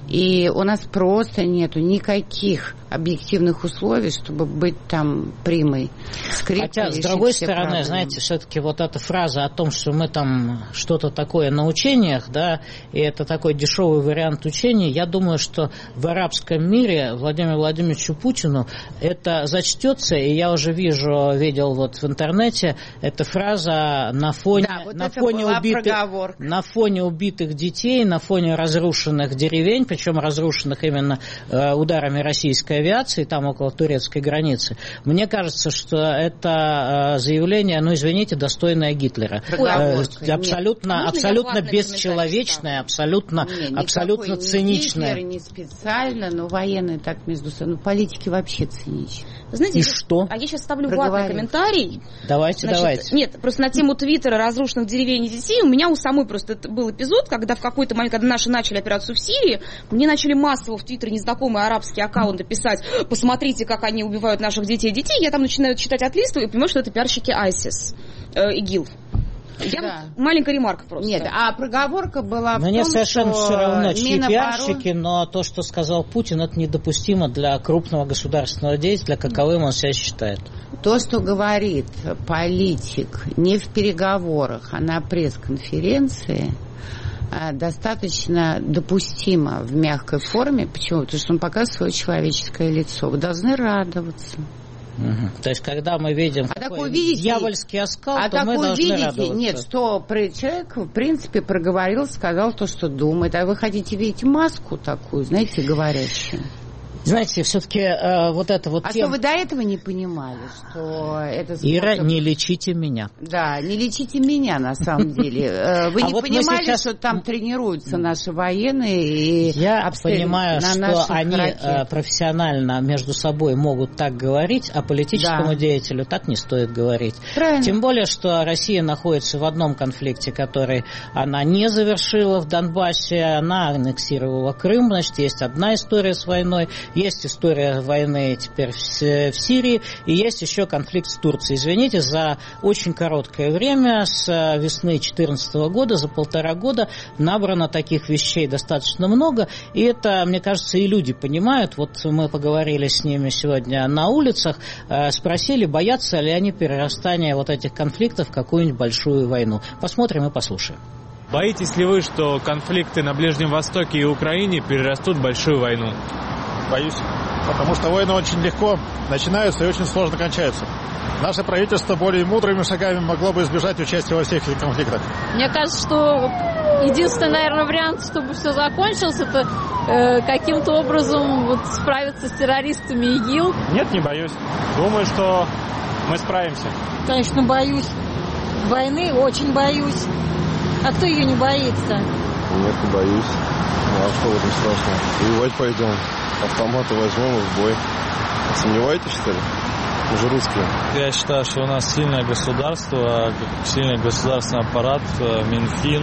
и у нас просто нету никаких объективных условий, чтобы быть там примой. Хотя, с другой стороны, проблемы. Знаете, все-таки вот эта фраза о том, что мы там что-то такое на учениях, да, и это такой дешевый вариант учений, я думаю, что в арабском мире Владимиру Владимировичу Путину это зачтется, и я уже вижу, видел вот в интернете, эта фраза на фоне, да, вот на фоне убитых, на фоне убитых детей, на фоне разрушенных деревень, причем разрушенных именно э, ударами российской авиации, там около турецкой границы. Мне кажется, что это э, заявление, ну, извините, достойное Гитлера. Э, абсолютно, Нет, абсолютно бесчеловечное, абсолютно, Нет, абсолютно циничное. Не, не специально, но военные так между собой. Ну, политики вообще циничны. Знаете, и я, что? А я сейчас ставлю ватный комментарий. Давайте, Значит, давайте. Нет, просто на тему Твиттера разрушенных деревень и детей у меня у самой просто был эпизод, когда в какой-то момент, когда наши начали операцию в Сирии, мне начали массово в Твиттере незнакомые арабские аккаунты писать: посмотрите, как они убивают наших детей и детей. Я там начинаю читать от листа и понимаю, что это пиарщики ISIS, э, ИГИЛ. Я да. вот, маленькая ремарка просто. Нет, а проговорка была в Мне том, совершенно что все равно, чьи Миноборон... пиарщики, но то, что сказал Путин, это недопустимо для крупного государственного деятеля, каковым он себя считает. То, что говорит политик не в переговорах, а на пресс-конференции, достаточно допустимо в мягкой форме. Почему? Потому что он показывает свое человеческое лицо. Вы должны радоваться. Угу. То есть, когда мы видим а такой увидите, дьявольский оскал, а то мы должны увидите, радоваться. Нет, что человек, в принципе, проговорил, сказал то, что думает. А вы хотите видеть маску такую, знаете, говорящую? Знаете, все-таки э, вот это вот... А тем... что вы до этого не понимали, что это способ... Ира, не лечите меня. Да, не лечите меня, на самом деле. Вы а не вот понимали, сейчас... что там тренируются наши военные и Я понимаю, на что они ракет. профессионально между собой могут так говорить, а политическому да. деятелю так не стоит говорить. Правильно. Тем более, что Россия находится в одном конфликте, который она не завершила в Донбассе, она аннексировала Крым, значит, есть одна история с войной, есть история войны теперь в, в Сирии, и есть еще конфликт с Турцией. Извините, за очень короткое время, с весны две тысячи четырнадцатого года, за полтора года набрано таких вещей достаточно много, и это, мне кажется, и люди понимают. Вот мы поговорили с ними сегодня на улицах, спросили, боятся ли они перерастания вот этих конфликтов в какую-нибудь большую войну. Посмотрим и послушаем. Боитесь ли вы, что конфликты на Ближнем Востоке и Украине перерастут в большую войну? Боюсь, потому что войны очень легко начинаются и очень сложно кончаются. Наше правительство более мудрыми шагами могло бы избежать участия во всех этих конфликтах. Мне кажется, что единственный, наверное, вариант, чтобы все закончилось, это э, каким-то образом вот, справиться с террористами ИГИЛ. Нет, не боюсь. Думаю, что мы справимся. Конечно, боюсь. Войны очень боюсь. А кто ее не боится? Нет, не боюсь. Ну, а что в этом страшного? Воевать пойдем. Автоматы возьмем и в бой. Сомневаетесь, что ли? Мы же русские. Я считаю, что у нас сильное государство, сильный государственный аппарат, Минфин,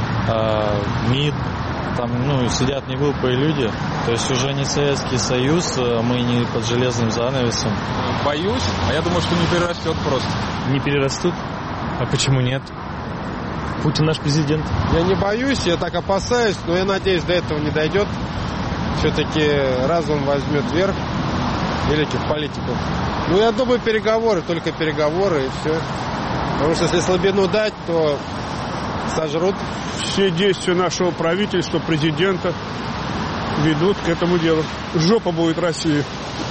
МИД. Там, ну, сидят не глупые люди. То есть уже не Советский Союз, мы не под железным занавесом. Боюсь, а я думаю, что не перерастет просто. Не перерастут? А почему нет? Путин наш президент. Я не боюсь, я так опасаюсь, но я надеюсь, до этого не дойдет. Все-таки разум возьмет верх великих политиков. Ну, я думаю, переговоры, только переговоры и все. Потому что если слабину дать, то сожрут. Все действия нашего правительства, президента ведут к этому делу. Жопа будет России.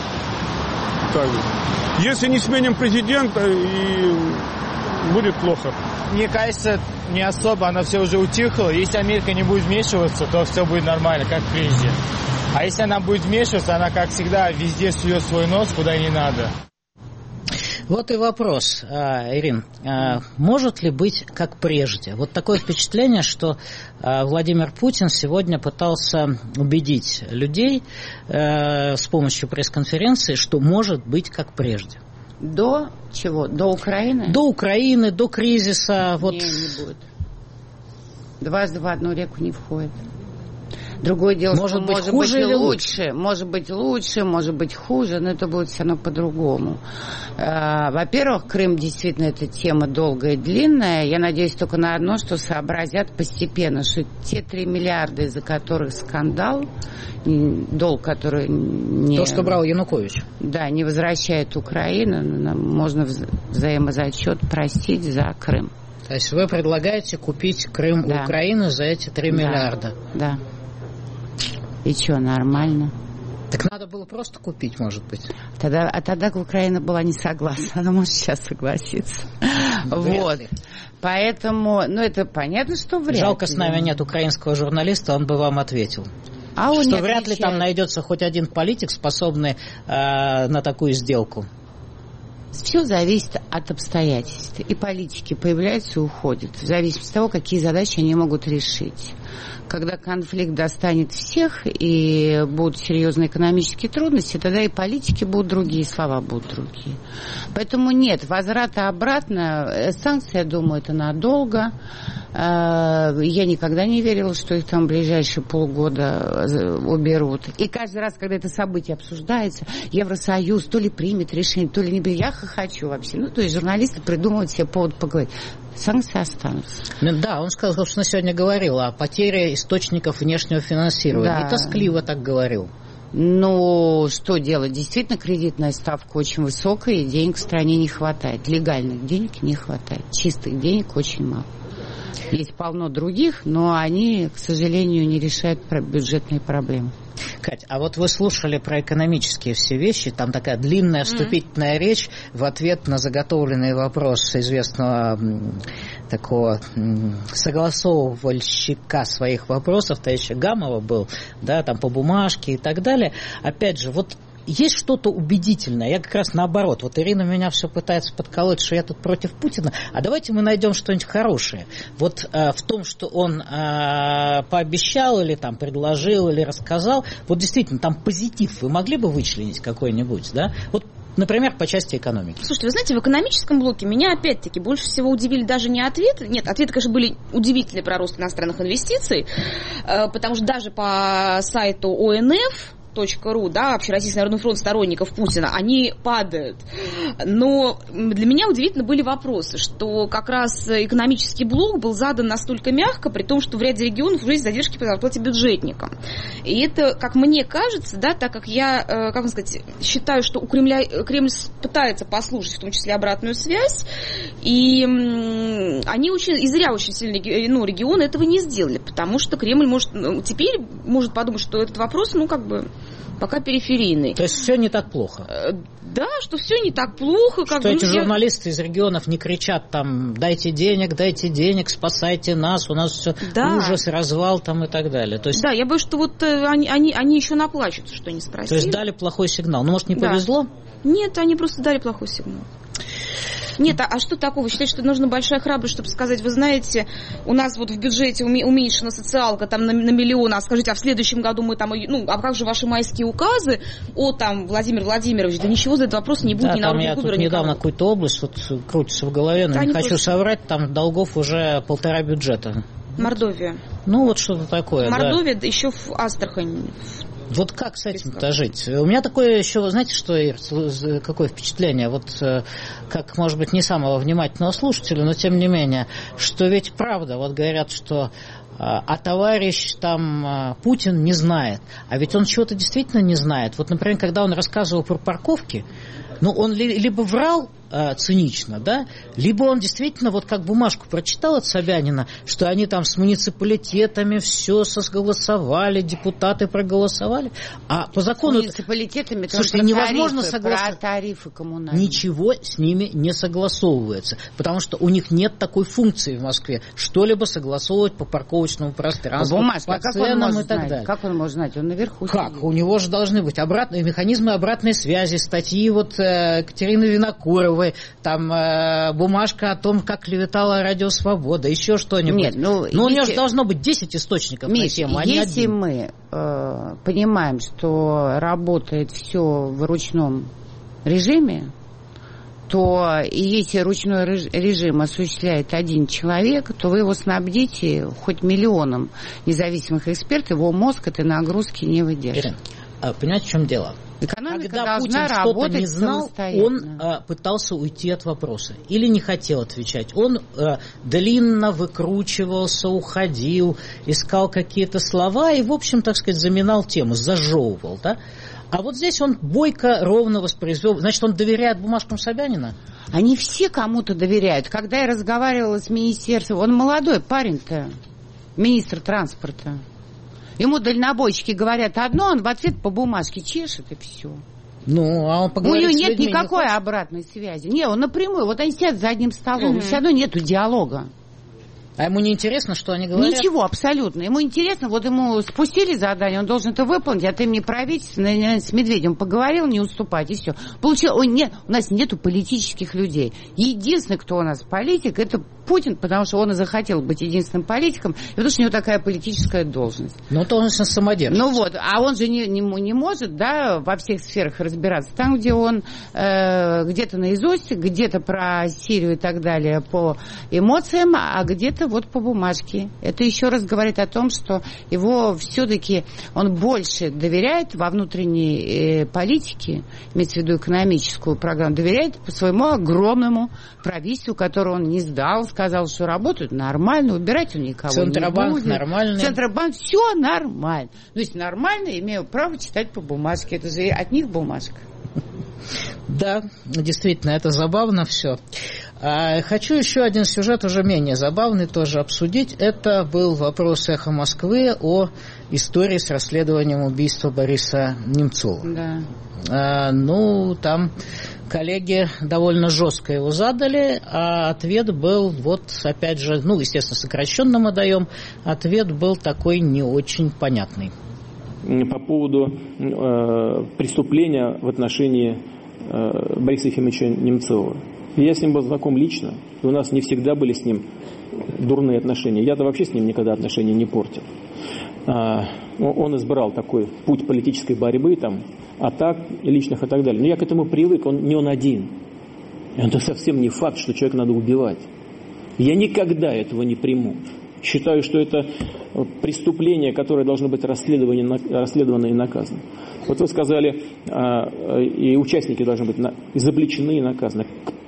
Так. Если не сменим президента, и будет плохо. Мне кажется, не особо, она все уже утихла. Если Америка не будет вмешиваться, то все будет нормально, как прежде. А если она будет вмешиваться, она, как всегда, везде сует свой нос, куда не надо. Вот и вопрос, Ирин, может ли быть как прежде? Вот такое впечатление, что Владимир Путин сегодня пытался убедить людей с помощью пресс-конференции, что может быть как прежде. До чего? До Украины? До Украины, до кризиса. Вот. Не, не будет. Дважды в одну реку не входит. Другое дело, может что быть, может хуже быть или лучше. лучше. Может быть лучше, может быть хуже, но это будет все равно по-другому. Во-первых, Крым действительно это тема долгая и длинная. Я надеюсь только на одно, что сообразят постепенно, что те три миллиарда, из-за которых скандал, долг, который не... То, что брал Янукович. Да, не возвращает Украину, можно вза- взаимозачет простить за Крым. То есть вы предлагаете купить Крым да. у Украины за эти три миллиарда? Да. И что, нормально? Так надо было просто купить, может быть. Тогда, а тогда Украина была не согласна. Она может сейчас согласиться. Вот. Поэтому, ну, это понятно, что вряд ли. Жалко, с нами нет украинского журналиста, он бы вам ответил. А он что вряд ли там найдется хоть один политик, способный э, на такую сделку. Все зависит от обстоятельств. И политики появляются и уходят. В зависимости от того, какие задачи они могут решить. Когда конфликт достанет всех и будут серьезные экономические трудности, тогда и политики будут другие, слова будут другие. Поэтому нет, возврата обратно, санкции, я думаю, это надолго. Я никогда не верила, что их там в ближайшие полгода уберут. И каждый раз, когда это событие обсуждается, Евросоюз то ли примет решение, то ли не примет. Я хохочу вообще. Ну, то есть журналисты придумывают себе повод поговорить. Санкции останутся. Да, он сказал, что сегодня говорил о потере источников внешнего финансирования. Да. И тоскливо так говорил. Ну, что делать? Действительно, кредитная ставка очень высокая, и денег в стране не хватает. Легальных денег не хватает. Чистых денег очень мало. Есть полно других, но они, к сожалению, не решают бюджетные проблемы. Кать, а вот вы слушали про экономические все вещи, там такая длинная вступительная mm-hmm. речь в ответ на заготовленный вопрос известного такого согласовывальщика своих вопросов, то еще Гамова был, да, там по бумажке и так далее. Опять же, вот есть что-то убедительное. Я как раз наоборот. Вот Ирина меня все пытается подколоть, что я тут против Путина. А давайте мы найдем что-нибудь хорошее. Вот э, в том, что он э, пообещал или там предложил или рассказал, вот действительно там позитив вы могли бы вычленить какой-нибудь, да? Вот, например, по части экономики. Слушайте, вы знаете, в экономическом блоке меня опять-таки больше всего удивили даже не ответы. Нет, ответы, конечно, были удивительные про рост иностранных инвестиций, э, потому что даже по сайту о эн эф .ру, да, Общероссийский народный фронт сторонников Путина, они падают. Но для меня удивительно были вопросы, что как раз экономический блок был задан настолько мягко, при том, что в ряде регионов уже есть задержки по зарплате бюджетникам. И это, как мне кажется, да, так как я, как вам сказать, считаю, что у Кремля, Кремль пытается послушать, в том числе, обратную связь, и они очень, и зря очень сильно, ну, регионы этого не сделали, потому что Кремль может, теперь может подумать, что этот вопрос, ну, как бы, пока периферийный. То есть все не так плохо? Да, что все не так плохо. Как что эти я... журналисты из регионов не кричат там: дайте денег, дайте денег, спасайте нас, у нас все да. ужас, развал там и так далее. То есть... Да, я боюсь, что вот они, они, они еще наплачутся, что не спросили. То есть дали плохой сигнал. Ну, может, не повезло? Да. Нет, они просто дали плохой сигнал. Нет, а, а что такого? Вы считаете, что нужна большая храбрость, чтобы сказать, вы знаете, у нас вот в бюджете уменьшена социалка там на, на миллион, а скажите, а в следующем году мы там, ну, а как же ваши майские указы? О, там, Владимир Владимирович, да ничего за этот вопрос не будет, да, ни народного я губера, тут недавно какую-то область вот крутится в голове, но да, не хочу просто... соврать, там долгов уже полтора бюджета. Мордовия. Ну, вот что-то такое, Мордовия, да. да, еще в Астрахань. Вот как с этим-то жить? У меня такое еще, знаете, что, какое впечатление, вот как, может быть, не самого внимательного слушателя, но тем не менее, что ведь правда, вот говорят, что а товарищ там Путин не знает, а ведь он чего-то действительно не знает. Вот, например, когда он рассказывал про парковки, ну, он либо врал э, цинично, да, либо он действительно вот как бумажку прочитал от Собянина, что они там с муниципалитетами все согласовали, депутаты проголосовали, а по закону... С муниципалитетами, слушайте, невозможно согласовать. Про тарифы коммунальные. Ничего с ними не согласовывается, потому что у них нет такой функции в Москве, что-либо согласовывать по парковочному пространству, по, бумажке, по а ценам и так знать? далее. Как он может знать? Он наверху Как? сидит. У него же должны быть обратные механизмы обратной связи, статьи вот Екатерины Винокуровой, там э, бумажка о том, как клеветала Радио Свобода, еще что-нибудь. Нет, ну, Но если... у него же должно быть десять источников Миш, на тему, а не если один. мы э, понимаем, что работает все в ручном режиме, то и если ручной режим осуществляет один человек, то вы его снабдите хоть миллионом независимых экспертов, его мозг этой нагрузки не выдержит. Ирина, понимаете, в чем дело? Экономика Когда Путин что-то не знал, он а, пытался уйти от вопроса или не хотел отвечать. Он а, длинно выкручивался, уходил, искал какие-то слова и, в общем, так сказать, заминал тему, зажевывал, да? А вот здесь он бойко, ровно воспроизвел. Значит, он доверяет бумажкам Собянина? Они все кому-то доверяют. Когда я разговаривала с министерством, он молодой парень-то, министр транспорта. Ему дальнобойщики говорят одно, он в ответ по бумажке чешет, и все. Ну, а он поговорит У него с нет людьми, никакой не обратной связи. Не, он напрямую, вот они сидят за одним столом, угу. и все равно нету диалога. А ему не интересно, что они говорят? Ничего, абсолютно. Ему интересно, вот ему спустили задание, он должен это выполнить, а ты мне правительство, с Медведевым поговорил, не уступать, и все. Получил, он не, у нас нету политических людей. Единственный, кто у нас политик, это Путин, потому что он и захотел быть единственным политиком, и потому что у него такая политическая должность. Ну, то он самодержец. Ну вот, а он же не, не, не может, да, во всех сферах разбираться. Там, где он э, где-то наизусть, где-то про Сирию и так далее по эмоциям, а где-то вот по бумажке. Это еще раз говорит о том, что его все-таки он больше доверяет во внутренней э, политике, имеется в виду экономическую программу, доверяет по своему огромному правительству, которое он не сдал, сказал, что работают нормально, убирать он никого Центробанк не будет. Нормальный. Центробанк, все нормально. То есть нормально, имею право читать по бумажке. Это же от них бумажка. Да, действительно, это забавно все. А хочу еще один сюжет, уже менее забавный, тоже обсудить. Это был вопрос «Эхо Москвы» о истории с расследованием убийства Бориса Немцова. Да. А, ну, там коллеги довольно жестко его задали, а ответ был, вот опять же, ну, естественно, сокращенно мы даем, ответ был такой не очень понятный. По поводу э, преступления в отношении э, Бориса Ефимовича Немцова. Я с ним был знаком лично, и у нас не всегда были с ним дурные отношения. Я-то вообще с ним никогда отношения не портил. А, он избрал такой путь политической борьбы, там, атак личных и так далее. Но я к этому привык, он не он один. И это совсем не факт, что человека надо убивать. Я никогда этого не приму. Считаю, что это преступление, которое должно быть расследовано, расследовано и наказано. Вот вы сказали, и участники должны быть изобличены и наказаны.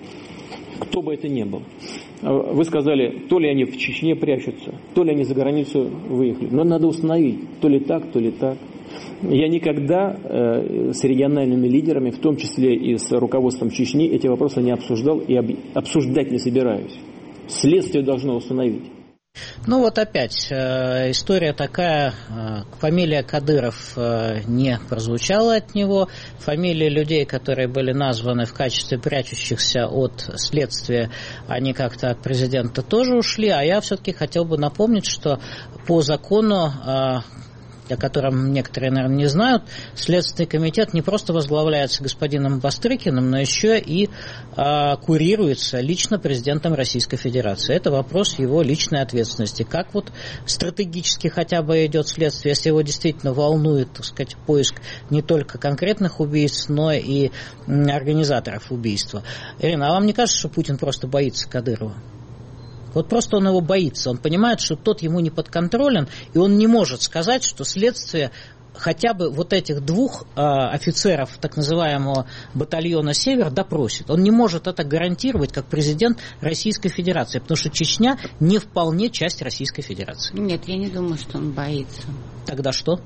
Кто бы это ни был. Вы сказали, то ли они в Чечне прячутся, то ли они за границу выехали. Но надо установить, то ли так, то ли так. Я никогда э, с региональными лидерами, в том числе и с руководством Чечни, эти вопросы не обсуждал и об, обсуждать не собираюсь. Следствие должно установить. Ну вот опять э, история такая, э, фамилия Кадыров э, не прозвучала от него, фамилии людей, которые были названы в качестве прячущихся от следствия, они как-то от президента тоже ушли, а я все-таки хотел бы напомнить, что по закону, э, о котором некоторые, наверное, не знают, Следственный комитет не просто возглавляется господином Бастрыкиным, но еще и а, курируется лично президентом Российской Федерации. Это вопрос его личной ответственности. Как вот стратегически хотя бы идет следствие, если его действительно волнует, так сказать, поиск не только конкретных убийц, но и организаторов убийства. Ирина, а вам не кажется, что Путин просто боится Кадырова? Вот просто он его боится, он понимает, что тот ему не подконтролен, и он не может сказать, что следствие хотя бы вот этих двух э, офицеров так называемого батальона «Север» допросит. Он не может это гарантировать как президент Российской Федерации, потому что Чечня не вполне часть Российской Федерации. Нет, я не думаю, что он боится. Тогда что?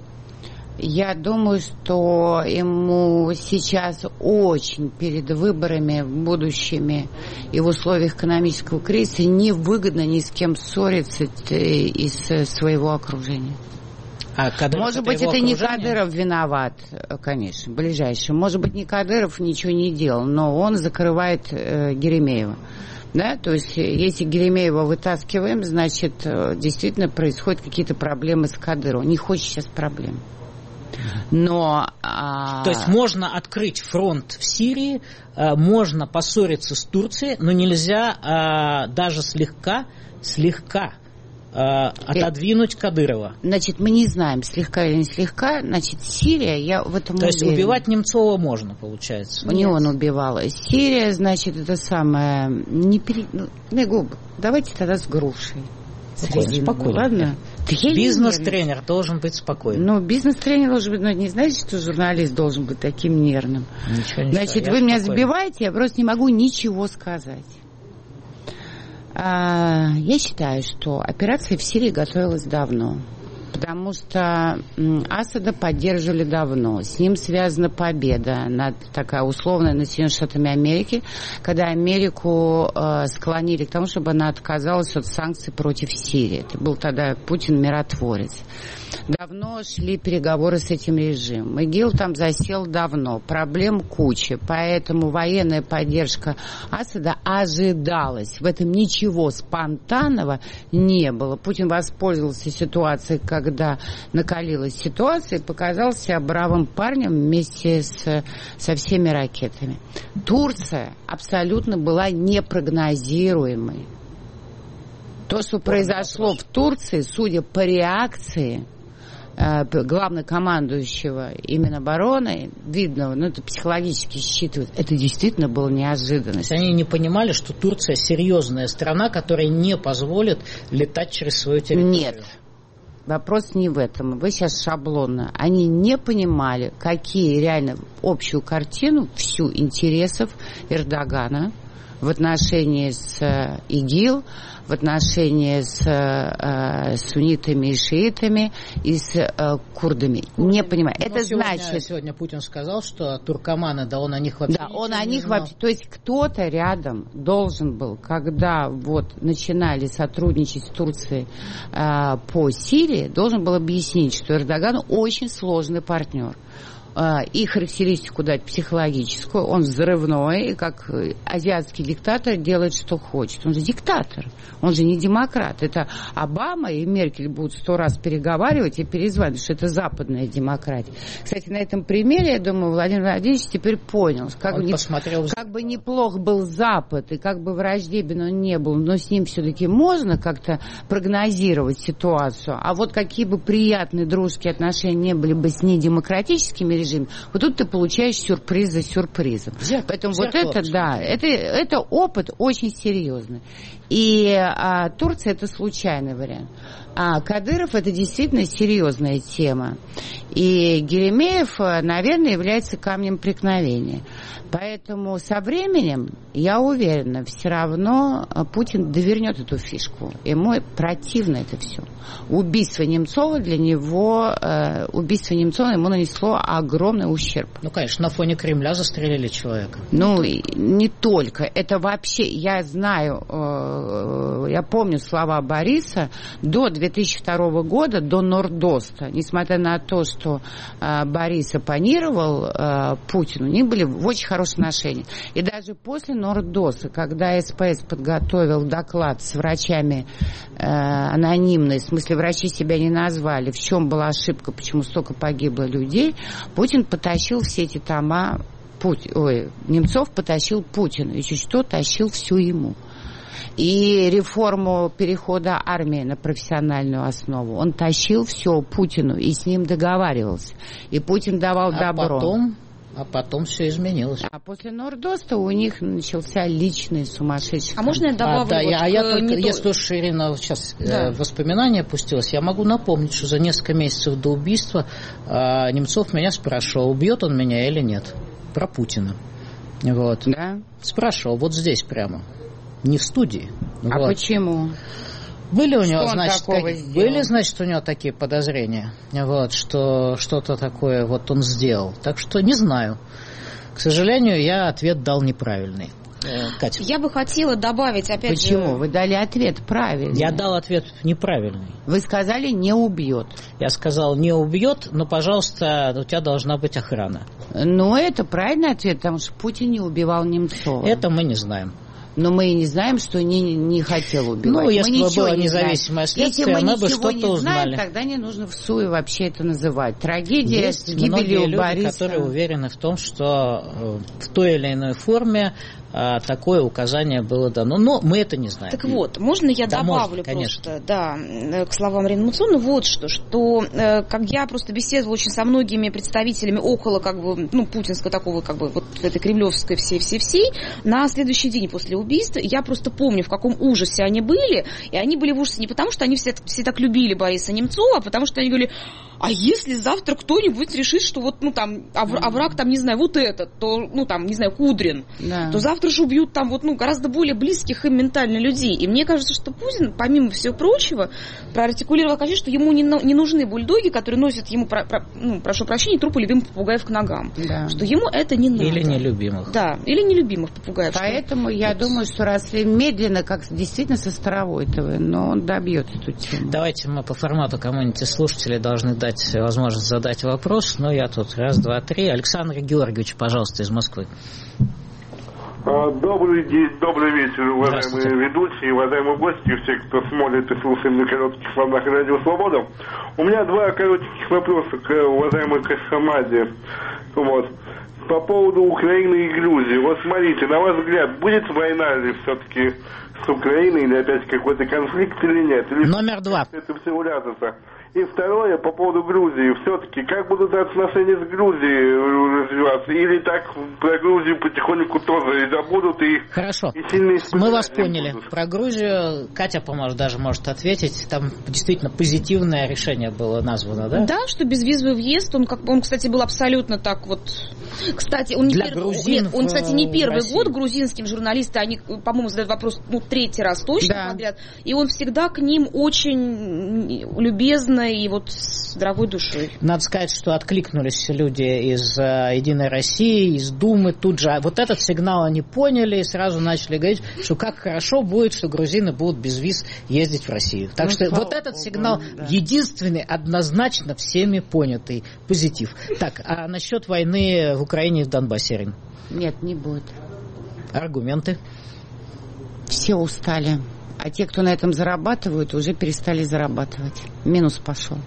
Я думаю, что ему сейчас очень перед выборами будущими и в условиях экономического кризиса невыгодно ни с кем ссориться из своего окружения. А Кадыров, может это быть, это окружение? Не Кадыров виноват, конечно, ближайший. Может быть, не Кадыров ничего не делал, но он закрывает э, Еремеева. Да, то есть, если Еремеева вытаскиваем, значит, действительно происходят какие-то проблемы с Кадыровым. Не хочет сейчас проблем. Но, а... То есть можно открыть фронт в Сирии, можно поссориться с Турцией, но нельзя даже слегка, слегка отодвинуть Кадырова. Значит, мы не знаем, слегка или не слегка. Значит, Сирия, я в этом То уверена. есть убивать Немцова можно, получается? Не он убивал. Сирия, значит, это самое... Не пере... ну, давайте тогда с грушей. Спокойно, спокойно. Ладно? Бизнес-тренер должен быть спокойным. Ну, бизнес-тренер должен быть, но не знаете, что журналист должен быть таким нервным. Ничего не Значит, я вы меня спокойно. сбиваете, я просто не могу ничего сказать. А, я считаю, что операция в Сирии готовилась давно. Потому что Асада поддерживали давно. С ним связана победа, над, такая условная, над Соединенными Штатами Америки, когда Америку э, склонили к тому, чтобы она отказалась от санкций против Сирии. Это был тогда Путин миротворец. Давно шли переговоры с этим режимом. ИГИЛ там засел давно. Проблем куча. Поэтому военная поддержка Асада ожидалась. В этом ничего спонтанного не было. Путин воспользовался ситуацией, когда накалилась ситуация, и показался бравым парнем вместе с, со всеми ракетами. Турция абсолютно была непрогнозируемой. То, что произошло в Турции, судя по реакции э, главнокомандующего именно обороны, видно, ну это психологически считывает, это действительно было неожиданность. Они не понимали, что Турция серьезная страна, которая не позволит летать через свою территорию. Нет. Вопрос не в этом. Вы сейчас шаблонно. Они не понимали, какие реально общую картину, всю интересов Эрдогана в отношении с ИГИЛ, в отношении с э, суннитами и шиитами и с э, курдами. Не понимаю. Но Это сегодня, значит... Сегодня Путин сказал, что туркоманы, да он о них вообще Да, он о них вообще... То есть кто-то рядом должен был, когда вот начинали сотрудничать с Турцией э, по Сирии, должен был объяснить, что Эрдоган очень сложный партнер. и характеристику дать психологическую, он взрывной, и как азиатский диктатор делает, что хочет. Он же диктатор, он же не демократ. Это Обама и Меркель будут сто раз переговаривать и перезванивать, что это западная демократия. Кстати, на этом примере, я думаю, Владимир Владимирович теперь понял, как, не, как бы неплох был Запад, и как бы враждебен он не был, но с ним все-таки можно как-то прогнозировать ситуацию. А вот какие бы приятные дружеские отношения не были бы с недемократическими режимами, вот тут ты получаешь сюрприз за сюрпризом. Зеркало, Поэтому зеркало, вот это, да, это, это опыт очень серьезный. И а, Турция — это случайный вариант. А Кадыров — это действительно серьезная тема. И Геремеев, наверное, является камнем преткновения. Поэтому со временем, я уверена, все равно Путин довернет эту фишку. Ему противно это все. Убийство Немцова для него, э, убийство Немцова ему нанесло огромный ущерб. Ну, конечно, на фоне Кремля застрелили человека. Ну, не только. Это вообще, я знаю, э, я помню слова Бориса до две тысячи второго года, до Нордоста. Несмотря на то, что э, Борис оппонировал э, Путину, они были в очень хороших отношениях. И даже после Нордоста, когда СПС подготовил доклад с врачами э, анонимный, в смысле врачи себя не назвали, в чем была ошибка, почему столько погибло людей, Путин потащил все эти тома, Путь, ой, Немцов потащил Путину, и чуть что тащил всю ему. И реформу перехода армии на профессиональную основу он тащил все Путину и с ним договаривался. И Путин давал а добро. Потом... А потом все изменилось. А после Нордоста у них начался личный сумасшедший. А можно я добавлю? А, да, вот я, а я только, не если уж Ирина сейчас да. э, воспоминания опустилась, я могу напомнить, что за несколько месяцев до убийства э, Немцов меня спрашивал, убьет он меня или нет. Про Путина. Вот. Да? Спрашивал, вот здесь прямо. Не в студии. А вот. Почему? Были у него, что значит, как... были, значит, у него такие подозрения, вот, что что-то такое вот он сделал. Так что не знаю. К сожалению, я ответ дал неправильный. Катя. Я бы хотела добавить опять Почему? же... Вы дали ответ правильный. Я дал ответ неправильный. Вы сказали «не убьет». Я сказал «не убьет», но, пожалуйста, у тебя должна быть охрана. Ну, это правильный ответ, потому что Путин не убивал Немцова. Это мы не знаем. Но мы и не знаем, что не, не хотел убивать. Ну, если мы бы было не независимое следствие, мы, мы бы что-то не узнали. Знаем, тогда не нужно в СУЕ вообще это называть. Трагедия Есть с гибелью люди, Бориса. которые уверены в том, что в той или иной форме а, такое указание было дано. Но мы это не знаем. Так вот, можно я да, добавлю можно, просто, да, к словам Ирины Муцоновны, вот что, что как я просто беседовала очень со многими представителями около, как бы, ну, путинского такого, как бы, вот этой кремлевской всей-всей-всей, на следующий день после убийства, я просто помню, в каком ужасе они были, и они были в ужасе не потому, что они все, все так любили Бориса Немцова, а потому что они говорили, а если завтра кто-нибудь решит, что вот, ну, там, а, а враг там, не знаю, вот этот, то, ну, там, не знаю, Кудрин, да. то завтра же убьют там вот, ну, гораздо более близких им ментально людей. И мне кажется, что Путин, помимо всего прочего, проартикулировал, конечно, что ему не, не нужны бульдоги, которые носят ему, про, про, ну, прошу прощения, трупы любимых попугаев к ногам. Да. Что ему это не надо. Или нелюбимых. Да, или нелюбимых попугаев. Поэтому что... я вот. думаю, что раз медленно, как действительно со Старовойтовой, но он добьет эту тему. Давайте мы по формату кому-нибудь из слушателей должны дать возможность задать вопрос. Но я тут раз, два, три. Александр Георгиевич, пожалуйста, из Москвы. Добрый день, добрый вечер, уважаемые ведущие, уважаемые гости, все, кто смотрит и слушает на коротких волнах Радио Свобода. У меня два коротких вопроса к уважаемой Кахамаде. Вот. По поводу Украины и Грузии. Вот смотрите, на ваш взгляд, будет война ли все-таки с Украиной, или опять какой-то конфликт, или нет? Или Номер два. Это всего рядом. И второе, по поводу Грузии. Все-таки, как будут отношения с Грузией развиваться? Или так про Грузию потихоньку тоже и забудут, и... Хорошо. И сильные мы вас поняли. Будут. Про Грузию Катя, по-моему, даже может ответить. Там действительно позитивное решение было названо, да? Да, что безвизовый въезд, он, как, он кстати, был абсолютно так вот... Кстати, он не, Для пер... грузин Нет, он, кстати, не первый России. год грузинским журналисты, они, по-моему, задают вопрос, ну, третий раз точно да. подряд, и он всегда к ним очень любезно искренне и вот с дорогой душой. Надо сказать, что откликнулись люди из uh, «Единой России», из Думы тут же. Вот этот сигнал они поняли и сразу начали говорить, что как хорошо будет, что грузины будут без виз ездить в Россию. Так ну, что вот этот Богу, сигнал да. единственный, однозначно всеми понятый позитив. Так, а насчет войны в Украине и в Донбассе, Ирина? Нет, не будет. Аргументы? Все устали. А те, кто на этом зарабатывают, уже перестали зарабатывать. Минус пошел.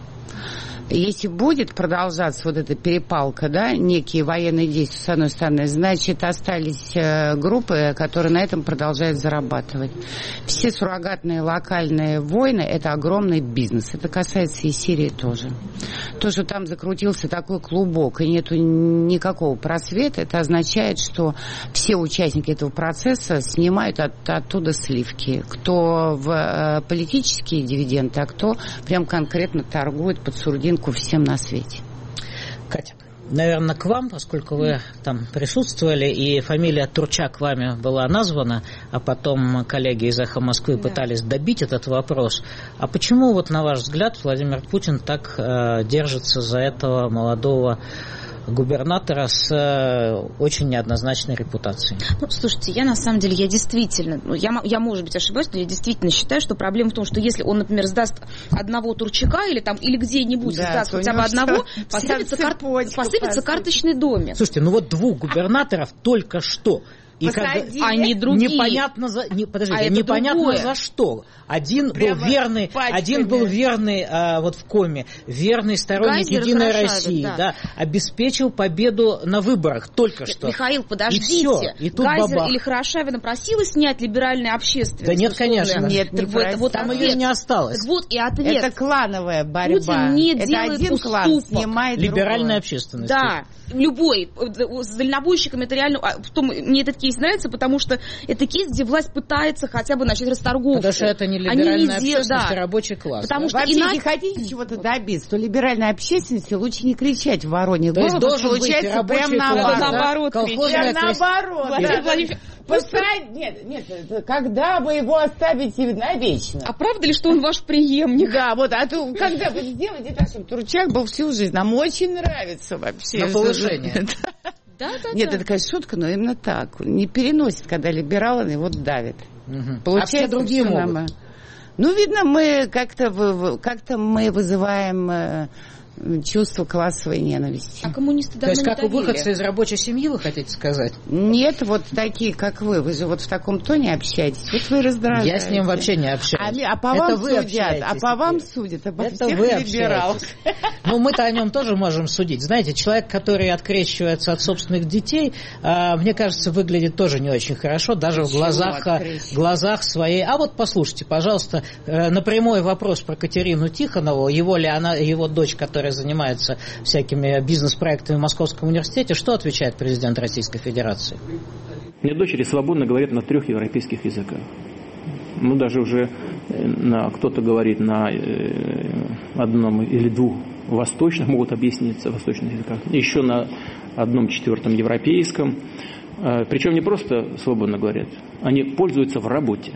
Если будет продолжаться вот эта перепалка, да, некие военные действия, с одной стороны, значит, остались группы, которые на этом продолжают зарабатывать. Все суррогатные локальные войны – это огромный бизнес. Это касается и Сирии тоже. То, что там закрутился такой клубок и нету никакого просвета, это означает, что все участники этого процесса снимают от, оттуда сливки. Кто в политические дивиденды, а кто прям конкретно торгует под сурдинку всем на свете. Катя, наверное, к вам, поскольку вы там присутствовали, и фамилия Турчак вами была названа, а потом коллеги из «Эхо Москвы» да. пытались добить этот вопрос. А почему, вот на ваш взгляд, Владимир Путин так э, держится за этого молодого губернатора с э, очень неоднозначной репутацией? Ну, слушайте, я на самом деле, я действительно, ну, я, я, может быть, ошибаюсь, но я действительно считаю, что проблема в том, что если он, например, сдаст одного Турчака или там, или где-нибудь да, сдаст хотя бы одного, посыпется, кар... посыпется карточный домик. Слушайте, ну вот двух губернаторов только что. И когда, они другие. Непонятно за, не, подождите, а непонятно за что. Один Прямо был верный, пачками. один был верный а, вот в коме, верный сторонник Гайзер Единой России, да. Да, обеспечил победу на выборах только что. Михаил, подождите. И все, и тут Гайзер бабах. Или Хорошавина просила снять либеральную общественность? Да нет, конечно. Нет, не вот, вот там ответ. Ее не осталось. Так вот и ответ. Это клановая борьба. Путин не Это делает один уступок. клан снимает Либеральная другой. общественность. Да. Любой. С дальнобойщиками это реально... Потом, мне этот кейс нравится, потому что это кейс, где власть пытается хотя бы начать расторговку. Потому что это не либеральная не общественность, да. а рабочий класс. Потому да? что Вообще, иначе... если хотите чего-то добиться, то либеральной общественности лучше не кричать в вороне голову. То есть должен получается быть рабочий прям класс, наоборот. Да? Прям наоборот. Да. Да. Посадь... Нет, нет, когда вы его оставите навечно? А правда ли, что он ваш преемник? Да, вот, а то когда вы сделаете так, чтобы Турчак был всю жизнь? Нам очень нравится вообще. На повышение. Да, да, Нет, да. это, конечно, шутка, но именно так. Не переносит, когда либералы его давят. Угу. Получается, а все другие могут? Нам... Ну, видно, мы как-то, как-то мы вызываем чувство классовой ненависти. А коммунисты давно То есть, как давили. у выходца из рабочей семьи, вы хотите сказать? Нет, вот такие, как вы. Вы же вот в таком тоне общаетесь. Вот вы раздражаете. Я с ним вообще не общаюсь. А, а по Это вам вы судят. А по вам судят. Обо Это всех вы либералов. Ну, мы-то о нем тоже можем судить. Знаете, человек, который открещивается от собственных детей, мне кажется, выглядит тоже не очень хорошо, даже в глазах, глазах своей. А вот послушайте, пожалуйста, на прямой вопрос про Катерину Тихонову, его ли она, его дочь, которая занимается всякими бизнес-проектами в Московском университете, что отвечает президент Российской Федерации? У меня дочери свободно говорят на трех европейских языках. Ну, даже уже на, кто-то говорит на одном или двух восточных, могут объясниться в восточных языках, еще на одном четвертом европейском. Причем не просто свободно говорят, они пользуются в работе.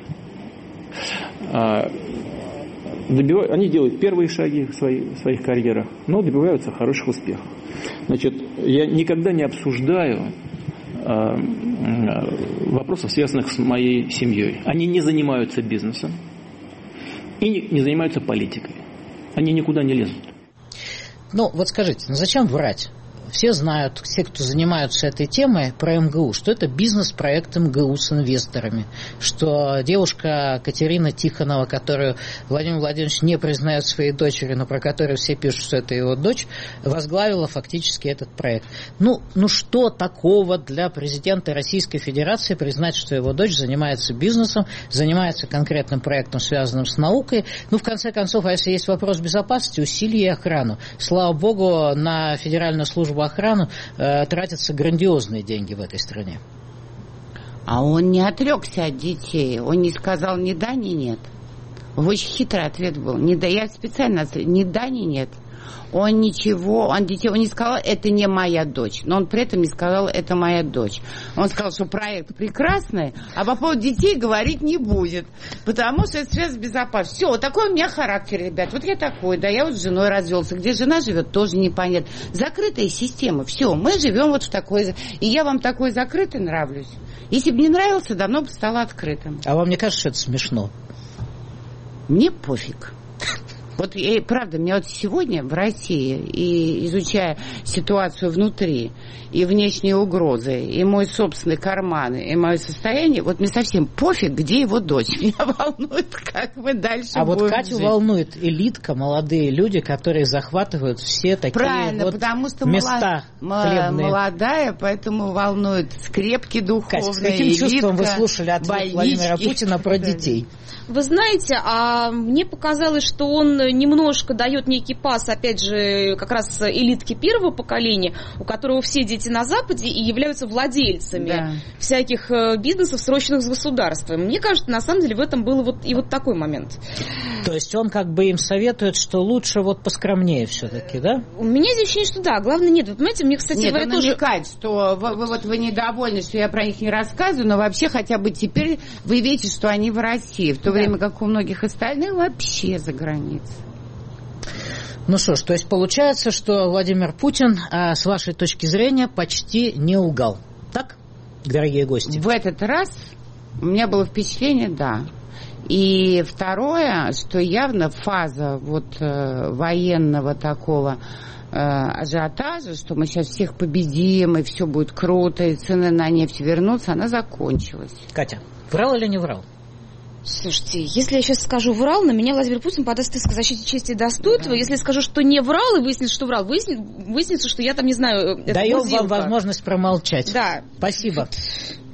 Добивают, они делают первые шаги в, свои, в своих карьерах, но добиваются хороших успехов. Значит, я никогда не обсуждаю э, вопросов, связанных с моей семьей. Они не занимаются бизнесом и не, не занимаются политикой. Они никуда не лезут. Ну, вот скажите, ну зачем врать? Все знают, все, кто занимаются этой темой, про эм гэ у, что это бизнес-проект эм гэ у с инвесторами, что девушка Катерина Тихонова, которую Владимир Владимирович не признает своей дочери, но про которую все пишут, что это его дочь, возглавила фактически этот проект. Ну, ну что такого для президента Российской Федерации признать, что его дочь занимается бизнесом, занимается конкретным проектом, связанным с наукой? Ну, в конце концов, а если есть вопрос безопасности, усилий и охрану. Слава богу, на Федеральную службу охрану э, тратятся грандиозные деньги в этой стране. А он не отрекся от детей. Он не сказал ни да, ни нет. Очень хитрый ответ был. Не да, я специально ответ, ни да, ни нет. Он ничего, он детей, он не сказал, это не моя дочь, но он при этом не сказал, это моя дочь. Он сказал, что проект прекрасный, а по поводу детей говорить не будет, потому что это связано с безопасностью. Все, вот такой у меня характер, ребят, вот я такой, да, я вот с женой развелся, где жена живет, тоже непонятно. Закрытая система, все, мы живем вот в такой, и я вам такой закрытый нравлюсь. Если бы не нравился, давно бы стало открытым. А вам не кажется, что это смешно? Мне пофиг. Вот, и, правда, мне вот сегодня в России, и изучая ситуацию внутри, и внешние угрозы, и мой собственный карман, и мое состояние, вот мне совсем пофиг, где его дочь. Меня волнует, как мы дальше а будем вот Катю жить. Волнует элитка, молодые люди, которые захватывают все такие Правильно, вот потому что места хлебные. Молодая, поэтому волнует скрепки духовные. Катя, с каким элитка, чувством вы слушали ответ больнички. Владимира Путина про детей? Вы знаете, а мне показалось, что он немножко дает некий пас, опять же, как раз элитке первого поколения, у которого все дети на Западе и являются владельцами да. всяких бизнесов, срочных с государством. Мне кажется, на самом деле в этом был вот и вот такой момент. То есть он как бы им советует, что лучше вот поскромнее все-таки, да? У меня здесь ощущение, что да, главное нет. Вы понимаете, мне, кстати, нет, говоря, он тоже... намекает, что вы, вы, вот вы недовольны, что я про них не рассказываю, но вообще хотя бы теперь вы видите, что они в России, в то да. время как у многих остальных вообще за границей. Ну что ж, то есть получается, что Владимир Путин, а, с вашей точки зрения, почти не лгал. Так, дорогие гости? В этот раз у меня было впечатление, да. И второе, что явно фаза вот э, военного такого э, ажиотажа, что мы сейчас всех победим, и все будет круто, и цены на нефть вернутся, она закончилась. Катя, врал или не врал? Слушайте, если я сейчас скажу врал, на меня Владимир Путин подаст иск о защите чести и достоинства. Да. Если я скажу, что не врал, и выяснится, что врал, выяснится, выяснится что я там, не знаю... Даем вам возможность промолчать. Да. Спасибо.